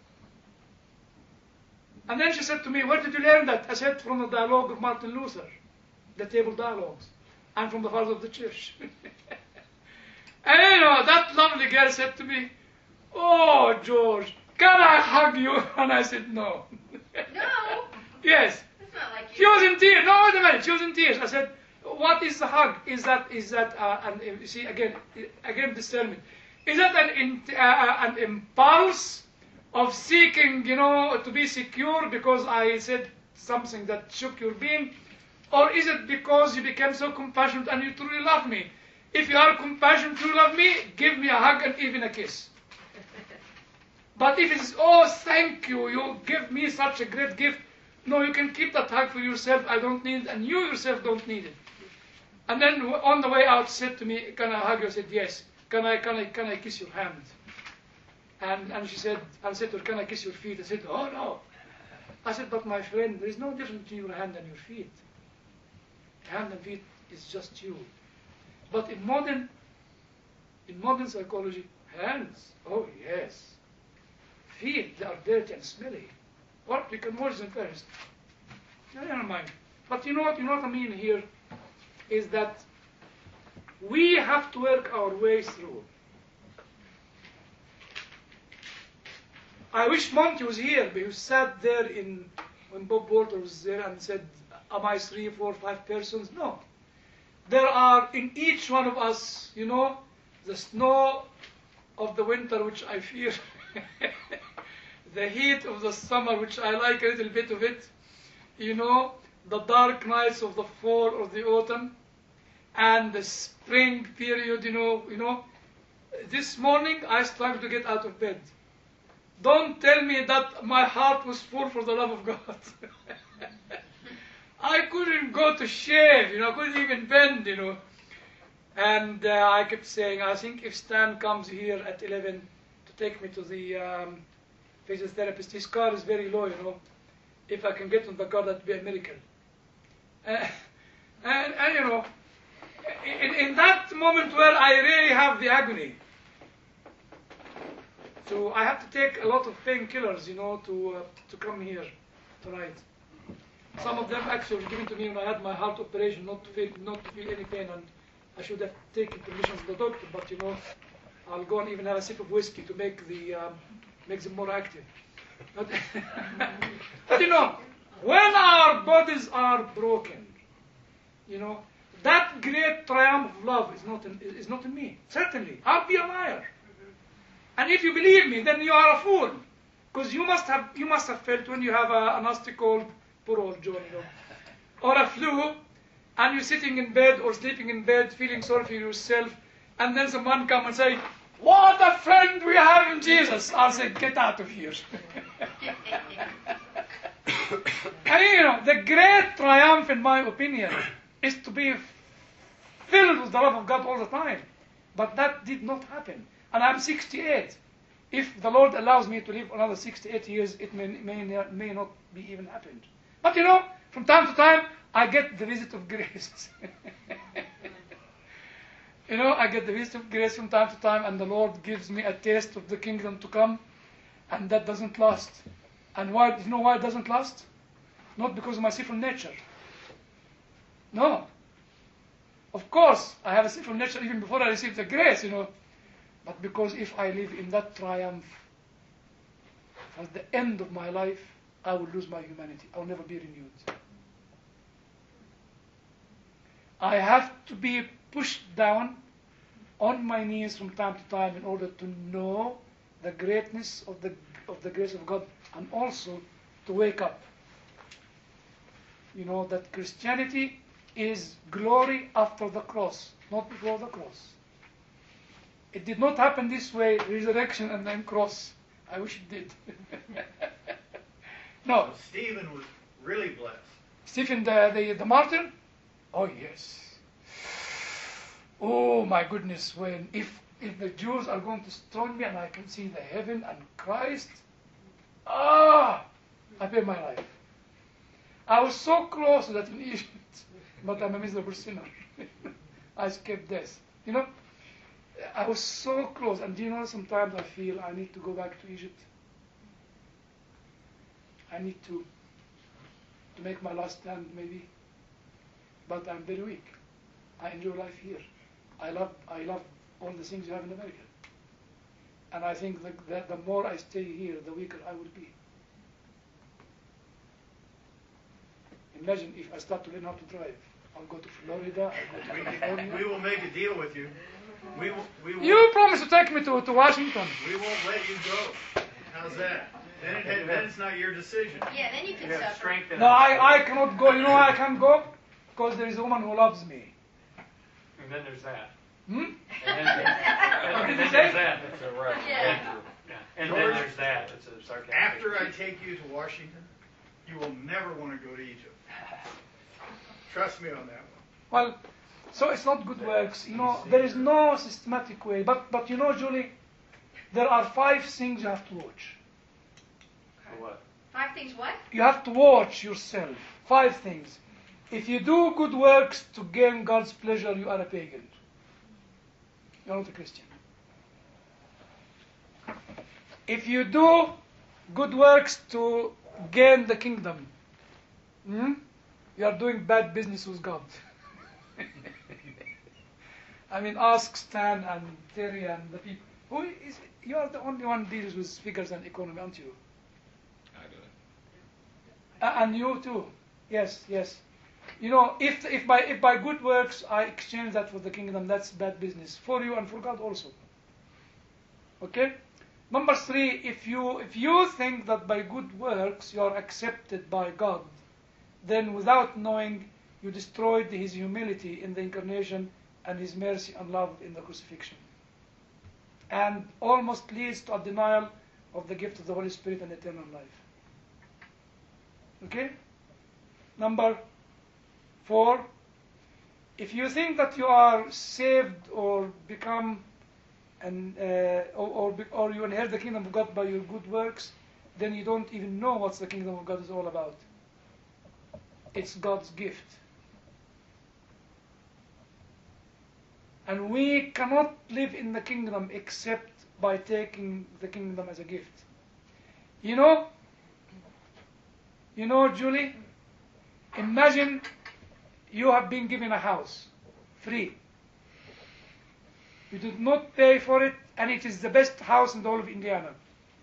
[SPEAKER 1] And then she said to me, where did you learn that? I said, from the dialogue of Martin Luther, the table dialogues, and from the fathers of the church. And you know, that lovely girl said to me, oh, George, can I hug you? And I said, no.
[SPEAKER 2] No.
[SPEAKER 1] Yes.
[SPEAKER 2] It's not like
[SPEAKER 1] She was in tears. No, wait a minute. She was in tears. I said, what is the hug? Is that and you see, again discernment. Is that an impulse of seeking, you know, to be secure because I said something that shook your being? Or is it because you became so compassionate and you truly love me? If you are compassionate, truly love me, give me a hug and even a kiss. But if it's, oh, thank you, you give me such a great gift, no, you can keep that hug for yourself, I don't need it, and you yourself don't need it. And then on the way out, said to me, can I hug you? I said, yes. Can I kiss your hand? And she said, I said to her, can I kiss your feet? I said, oh, no. I said, but my friend, there is no difference between your hand and your feet. Hand and feet is just you. But in modern psychology, hands, oh yes. Feet, they are dirty and smelly. What? We can wash them first. No, never mind. But you know what I mean here is that we have to work our way through. I wish Monty was here, but he sat there when Bob Walter was there and said, am I 3, 4, 5 persons? No. There are in each one of us, you know, the snow of the winter, which I fear, the heat of the summer, which I like a little bit of it, you know, the dark nights of the fall or the autumn, and the spring period, you know. This morning I struggled to get out of bed. Don't tell me that my heart was full for the love of God. I couldn't go to shave, you know, I couldn't even bend, you know. And I kept saying, I think if Stan comes here at 11 to take me to the physiotherapist, his car is very low, you know. If I can get on the car, that'd be a miracle. And you know, in that moment where I really have the agony, so I have to take a lot of painkillers, you know, to come here tonight. Some of them actually were given to me when I had my heart operation, not to feel any pain, and I should have taken permission from the doctor. But I'll go and even have a sip of whiskey to make them more active. But, but when our bodies are broken, that great triumph of love is not in me. Certainly, I'll be a liar. And if you believe me, then you are a fool, because you must have felt when you have a nasty cold, poor old John, or a flu, and you're sitting in bed or sleeping in bed, feeling sorry for yourself, and then someone come and say, "What a friend we have in Jesus!" I'll say, "Get out of here." And the great triumph, in my opinion, is to be filled with the love of God all the time. But that did not happen. And I'm 68. If the Lord allows me to live another 68 years, it may not be even happened. But from time to time, I get the visit of grace. I get the visit of grace from time to time, and the Lord gives me a taste of the kingdom to come, and that doesn't last. And why? You know why it doesn't last? Not because of my sinful nature. No. Of course, I have a sinful nature even before I received the grace, But because if I live in that triumph, at the end of my life, I will lose my humanity. I will never be renewed. I have to be pushed down on my knees from time to time in order to know the greatness of the grace of God, and also to wake up. That Christianity is glory after the cross, not before the cross. It did not happen this way, resurrection and then cross. I wish it did. No.
[SPEAKER 11] Stephen was really blessed.
[SPEAKER 1] Stephen the martyr? Oh, yes. Oh, my goodness, if the Jews are going to stone me and I can see the heaven and Christ, I pay my life. I was so close to that in Egypt, but I'm a miserable sinner. I escaped death. I was so close, and sometimes I feel I need to go back to Egypt. I need to make my last stand, maybe. But I'm very weak. I enjoy life here. I love all the things you have in America. And I think that the more I stay here, the weaker I will be. Imagine if I start to learn how to drive. I'll go to Florida, I'll go to California.
[SPEAKER 11] We will make a deal with you. We will,
[SPEAKER 1] you promised to take me to Washington.
[SPEAKER 11] We won't let you go. How's that? Then it's not your decision.
[SPEAKER 2] Yeah, then you can suffer.
[SPEAKER 1] No, I cannot go. You know why I can't go? Because there is a woman who loves me.
[SPEAKER 6] And then there's that.
[SPEAKER 1] Hmm?
[SPEAKER 6] And then there's that.
[SPEAKER 3] That's a right.
[SPEAKER 2] Yeah.
[SPEAKER 6] And then there's that. It's a sarcastic.
[SPEAKER 11] After I take you to Washington, you will never want to go to Egypt. Trust me on that one.
[SPEAKER 1] Well, so it's not good works. There is no systematic way. But Julie, there are 5 things you have to watch.
[SPEAKER 6] For what?
[SPEAKER 2] 5 things what?
[SPEAKER 1] You have to watch yourself. 5 things. If you do good works to gain God's pleasure, you are a pagan. You are not a Christian. If you do good works to gain the kingdom, you are doing bad business with God. Ask Stan and Terry and the people. You are the only one who deals with figures and economy, aren't you?
[SPEAKER 3] I do it.
[SPEAKER 1] And you too. Yes. If by good works I exchange that for the kingdom, that's bad business for you and for God also. Okay. Number 3, if you think that by good works you are accepted by God, then without knowing, you destroyed His humility in the incarnation and His mercy and love in the crucifixion, and almost leads to a denial of the gift of the Holy Spirit and eternal life. Okay? Number 4, if you think that you are saved or become or you inherit the kingdom of God by your good works, then you don't even know what the kingdom of God is all about. It's God's gift. And we cannot live in the kingdom except by taking the kingdom as a gift. You know, Julie, Imagine you have been given a house, free. You did not pay for it, and it is the best house in the whole of Indiana.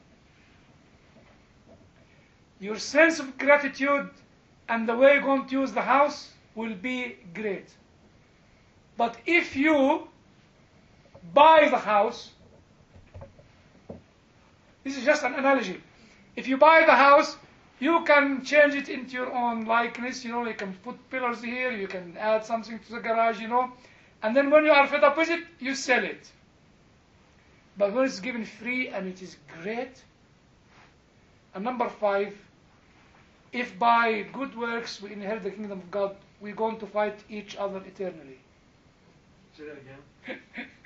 [SPEAKER 1] Your sense of gratitude and the way you're going to use the house will be great. But if you buy the house, this is just an analogy. If you buy the house, you can change it into your own likeness, you can put pillars here, you can add something to the garage, and then when you are fed up with it, you sell it. But when it's given free and it is great. And number 5, if by good works we inherit the kingdom of God, we're going to fight each other eternally.
[SPEAKER 6] Say that again.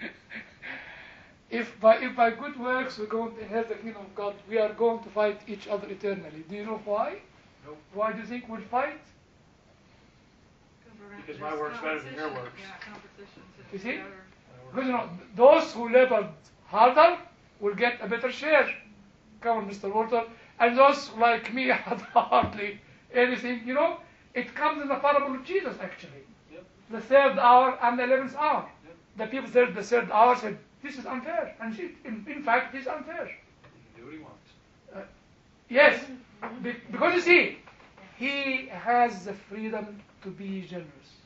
[SPEAKER 1] If by good works we're going to inherit the kingdom of God, we are going to fight each other eternally. Do you know why?
[SPEAKER 6] Nope.
[SPEAKER 1] Why do you think we'll fight?
[SPEAKER 6] Because my work's better than your works.
[SPEAKER 1] You see? Because those who labored harder will get a better share. Come on, Mr. Walter. And those like me had hardly anything, it comes in the parable of Jesus actually.
[SPEAKER 6] Yep.
[SPEAKER 1] The 3rd hour and the 11th hour.
[SPEAKER 6] Yep.
[SPEAKER 1] The people said the 3rd hour said, this is unfair. And in fact, it is unfair.
[SPEAKER 6] He can do what he wants.
[SPEAKER 1] Yes. Because you see, he has the freedom to be generous.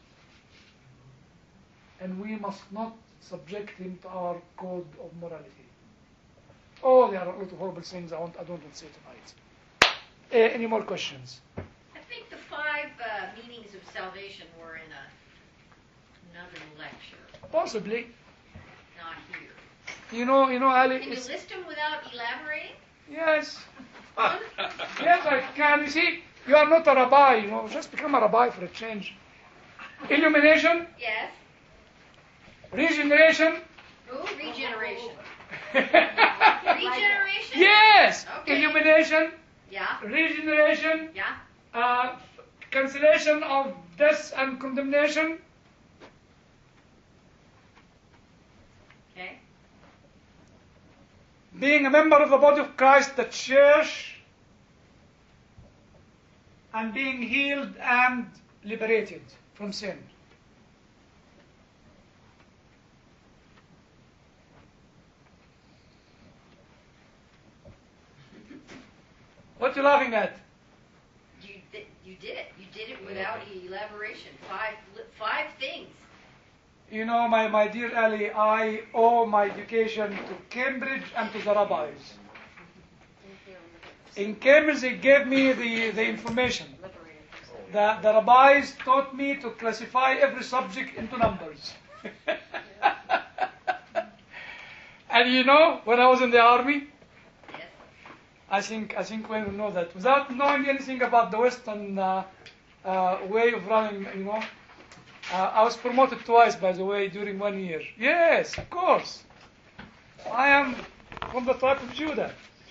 [SPEAKER 1] And we must not subject him to our code of morality. Oh, there are a lot of horrible things I don't want to say tonight. Any more questions?
[SPEAKER 2] I think the 5 meanings of salvation were in another lecture.
[SPEAKER 1] Possibly.
[SPEAKER 2] Not here.
[SPEAKER 1] Ali.
[SPEAKER 2] Can you list them without elaborating?
[SPEAKER 1] Yes. Yes, I can. You see, you are not a rabbi, Just become a rabbi for a change. Illumination.
[SPEAKER 2] Yes.
[SPEAKER 1] Regeneration.
[SPEAKER 2] Ooh, regeneration. Regeneration?
[SPEAKER 1] Yes.
[SPEAKER 2] Okay.
[SPEAKER 1] Illumination.
[SPEAKER 2] Yeah.
[SPEAKER 1] Regeneration.
[SPEAKER 2] Yeah.
[SPEAKER 1] Cancellation of death and condemnation.
[SPEAKER 2] Okay.
[SPEAKER 1] Being a member of the body of Christ, the church, and being healed and liberated from sin. What are you laughing at?
[SPEAKER 2] You did it. You did it without elaboration. 5 things.
[SPEAKER 1] My dear Ali, I owe my education to Cambridge and to the rabbis. In Cambridge, they gave me the information. The rabbis taught me to classify every subject into numbers. And when I was in the army, I think we will know that. Without knowing anything about the Western way of running, I was promoted twice, by the way, during 1 year. Yes, of course. I am from the tribe of Judah.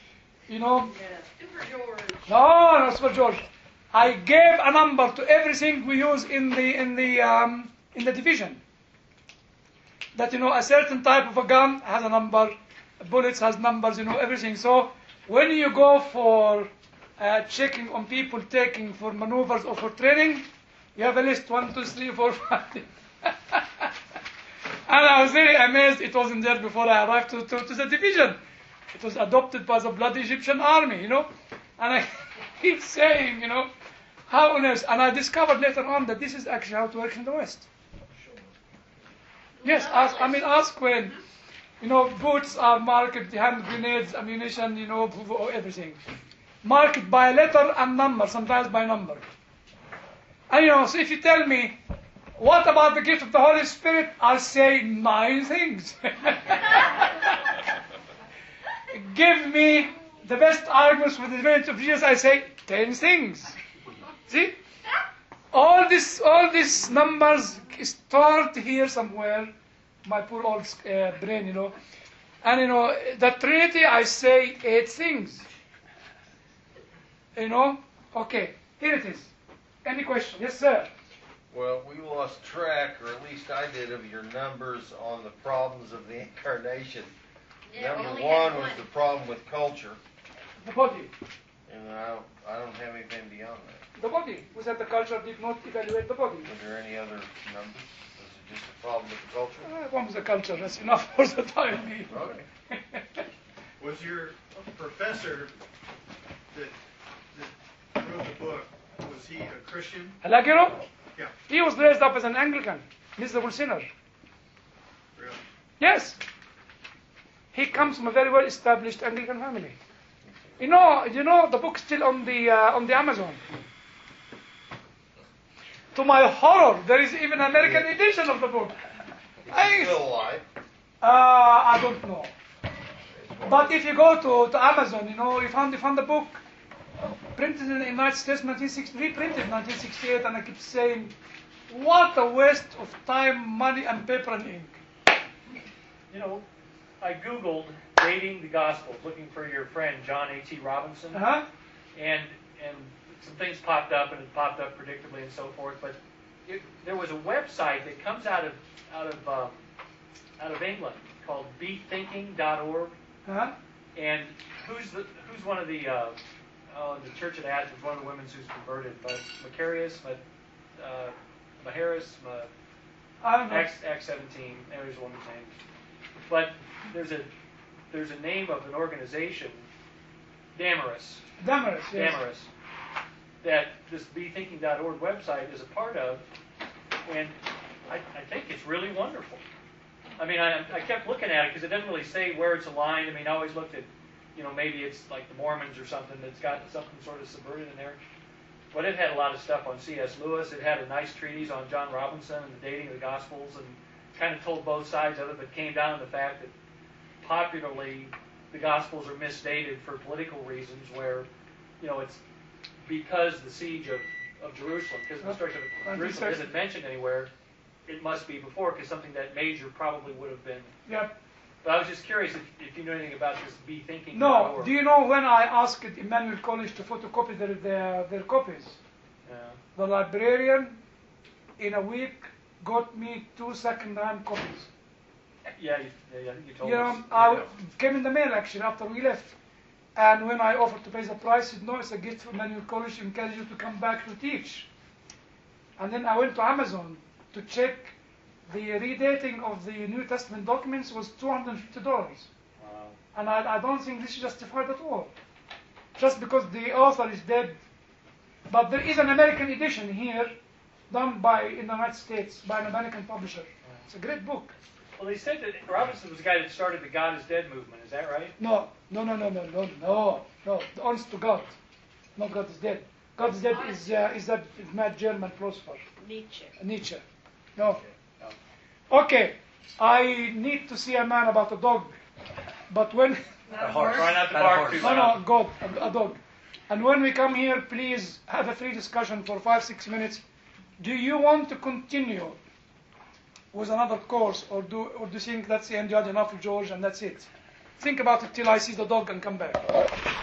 [SPEAKER 2] Super George.
[SPEAKER 1] No, Super George. I gave a number to everything we use in the division. That a certain type of a gun has a number, bullets has numbers, everything. So when you go for checking on people taking for maneuvers or for training, you have a list 1, 2, 3, 4, 5. And I was very amazed it wasn't there before I arrived to the division. It was adopted by the bloody Egyptian army, And I keep saying, how on earth? And I discovered later on that this is actually how it works in the West. Yes, ask when. Boots are marked, hand grenades, ammunition, everything. Marked by letter and number, sometimes by number. And so if you tell me, what about the gift of the Holy Spirit? I'll say 9 things. Give me the best arguments for the divinity of Jesus, I say 10 things. See? All these numbers stored here somewhere, my poor old brain, And, the Trinity, I say 8 things. Okay, here it is. Any question? Yes, sir.
[SPEAKER 4] Well, we lost track, or at least I did, of your numbers on the problems of the incarnation.
[SPEAKER 2] Yeah,
[SPEAKER 4] Number
[SPEAKER 2] we only
[SPEAKER 4] 1
[SPEAKER 2] had
[SPEAKER 4] was the problem with culture.
[SPEAKER 1] The body.
[SPEAKER 4] And I don't have anything beyond that.
[SPEAKER 1] The body. We said the culture did not evaluate the body.
[SPEAKER 4] Are there any other numbers? Is it just a problem with the culture?
[SPEAKER 1] One was the culture. That's enough for the time being.
[SPEAKER 4] Okay.
[SPEAKER 11] Was your professor that wrote the book, was he a Christian?
[SPEAKER 1] Alagiro?
[SPEAKER 11] Yeah.
[SPEAKER 1] He was raised up as an Anglican, miserable sinner.
[SPEAKER 11] Really?
[SPEAKER 1] Yes. He comes from a very well established Anglican family. You know the book's still on the Amazon. To my horror, there is even an American edition of the book.
[SPEAKER 4] Still alive.
[SPEAKER 1] I don't know. But if you go to Amazon, you found the book printed in the United States, reprinted in 1968, and I keep saying, what a waste of time, money, and paper and ink.
[SPEAKER 6] I Googled dating the Gospels, looking for your friend John A.T. Robinson, and some things popped up, and it popped up predictably and so forth. But there was a website that comes out of England called bethinking.org. And who's one of the Church of Athens, one of the women who's converted, but Macarius, Maharis, Acts 17. There's a woman's name. But there's a name of an organization, Damaris.
[SPEAKER 1] Damaris, yes.
[SPEAKER 6] Damaris, that this bethinking.org website is a part of, and I think it's really wonderful. I mean, I kept looking at it because it doesn't really say where it's aligned. I mean, I always looked at, maybe it's like the Mormons or something that's got something sort of subverted in there. But it had a lot of stuff on C.S. Lewis. It had a nice treatise on John Robinson and the dating of the Gospels, and kind of told both sides of it, but came down to the fact that popularly the Gospels are misdated for political reasons, where, it's because the siege of Jerusalem, because the destruction of Jerusalem isn't mentioned anywhere. It must be before, because something that major probably would have been.
[SPEAKER 1] Yep.
[SPEAKER 6] But I was just curious if you knew anything about this bethinking.
[SPEAKER 1] No. Do you know when I asked Emmanuel College to photocopy their copies?
[SPEAKER 6] Yeah.
[SPEAKER 1] The librarian, in a week, got me 2 second-hand copies.
[SPEAKER 6] Yeah, I think you told us.
[SPEAKER 1] I came in the mail actually after we left. And when I offered to pay the price, he said, no, it's a gift from Emmanuel College to encourage you to come back to teach. And then I went to Amazon to check. The redating of the New Testament documents was $250. Wow. And I don't think this is justified at all. Just because the author is dead. But there is an American edition here, done in the United States, by an American publisher. It's a great book.
[SPEAKER 6] Well, they said that Robinson was the guy that started the God is Dead movement. Is that right?
[SPEAKER 1] No. Honest to God. Not God is Dead. God is Dead is that mad German philosopher. Nietzsche. No. Okay, I need to see a man about a dog, but when...
[SPEAKER 6] A horse. Try not to bark too loud.
[SPEAKER 1] No, a dog. And when we come here, please have a free discussion for 5-6 minutes. Do you want to continue with another course, or do you think that's the end? You had enough of George and that's it? Think about it till I see the dog and come back.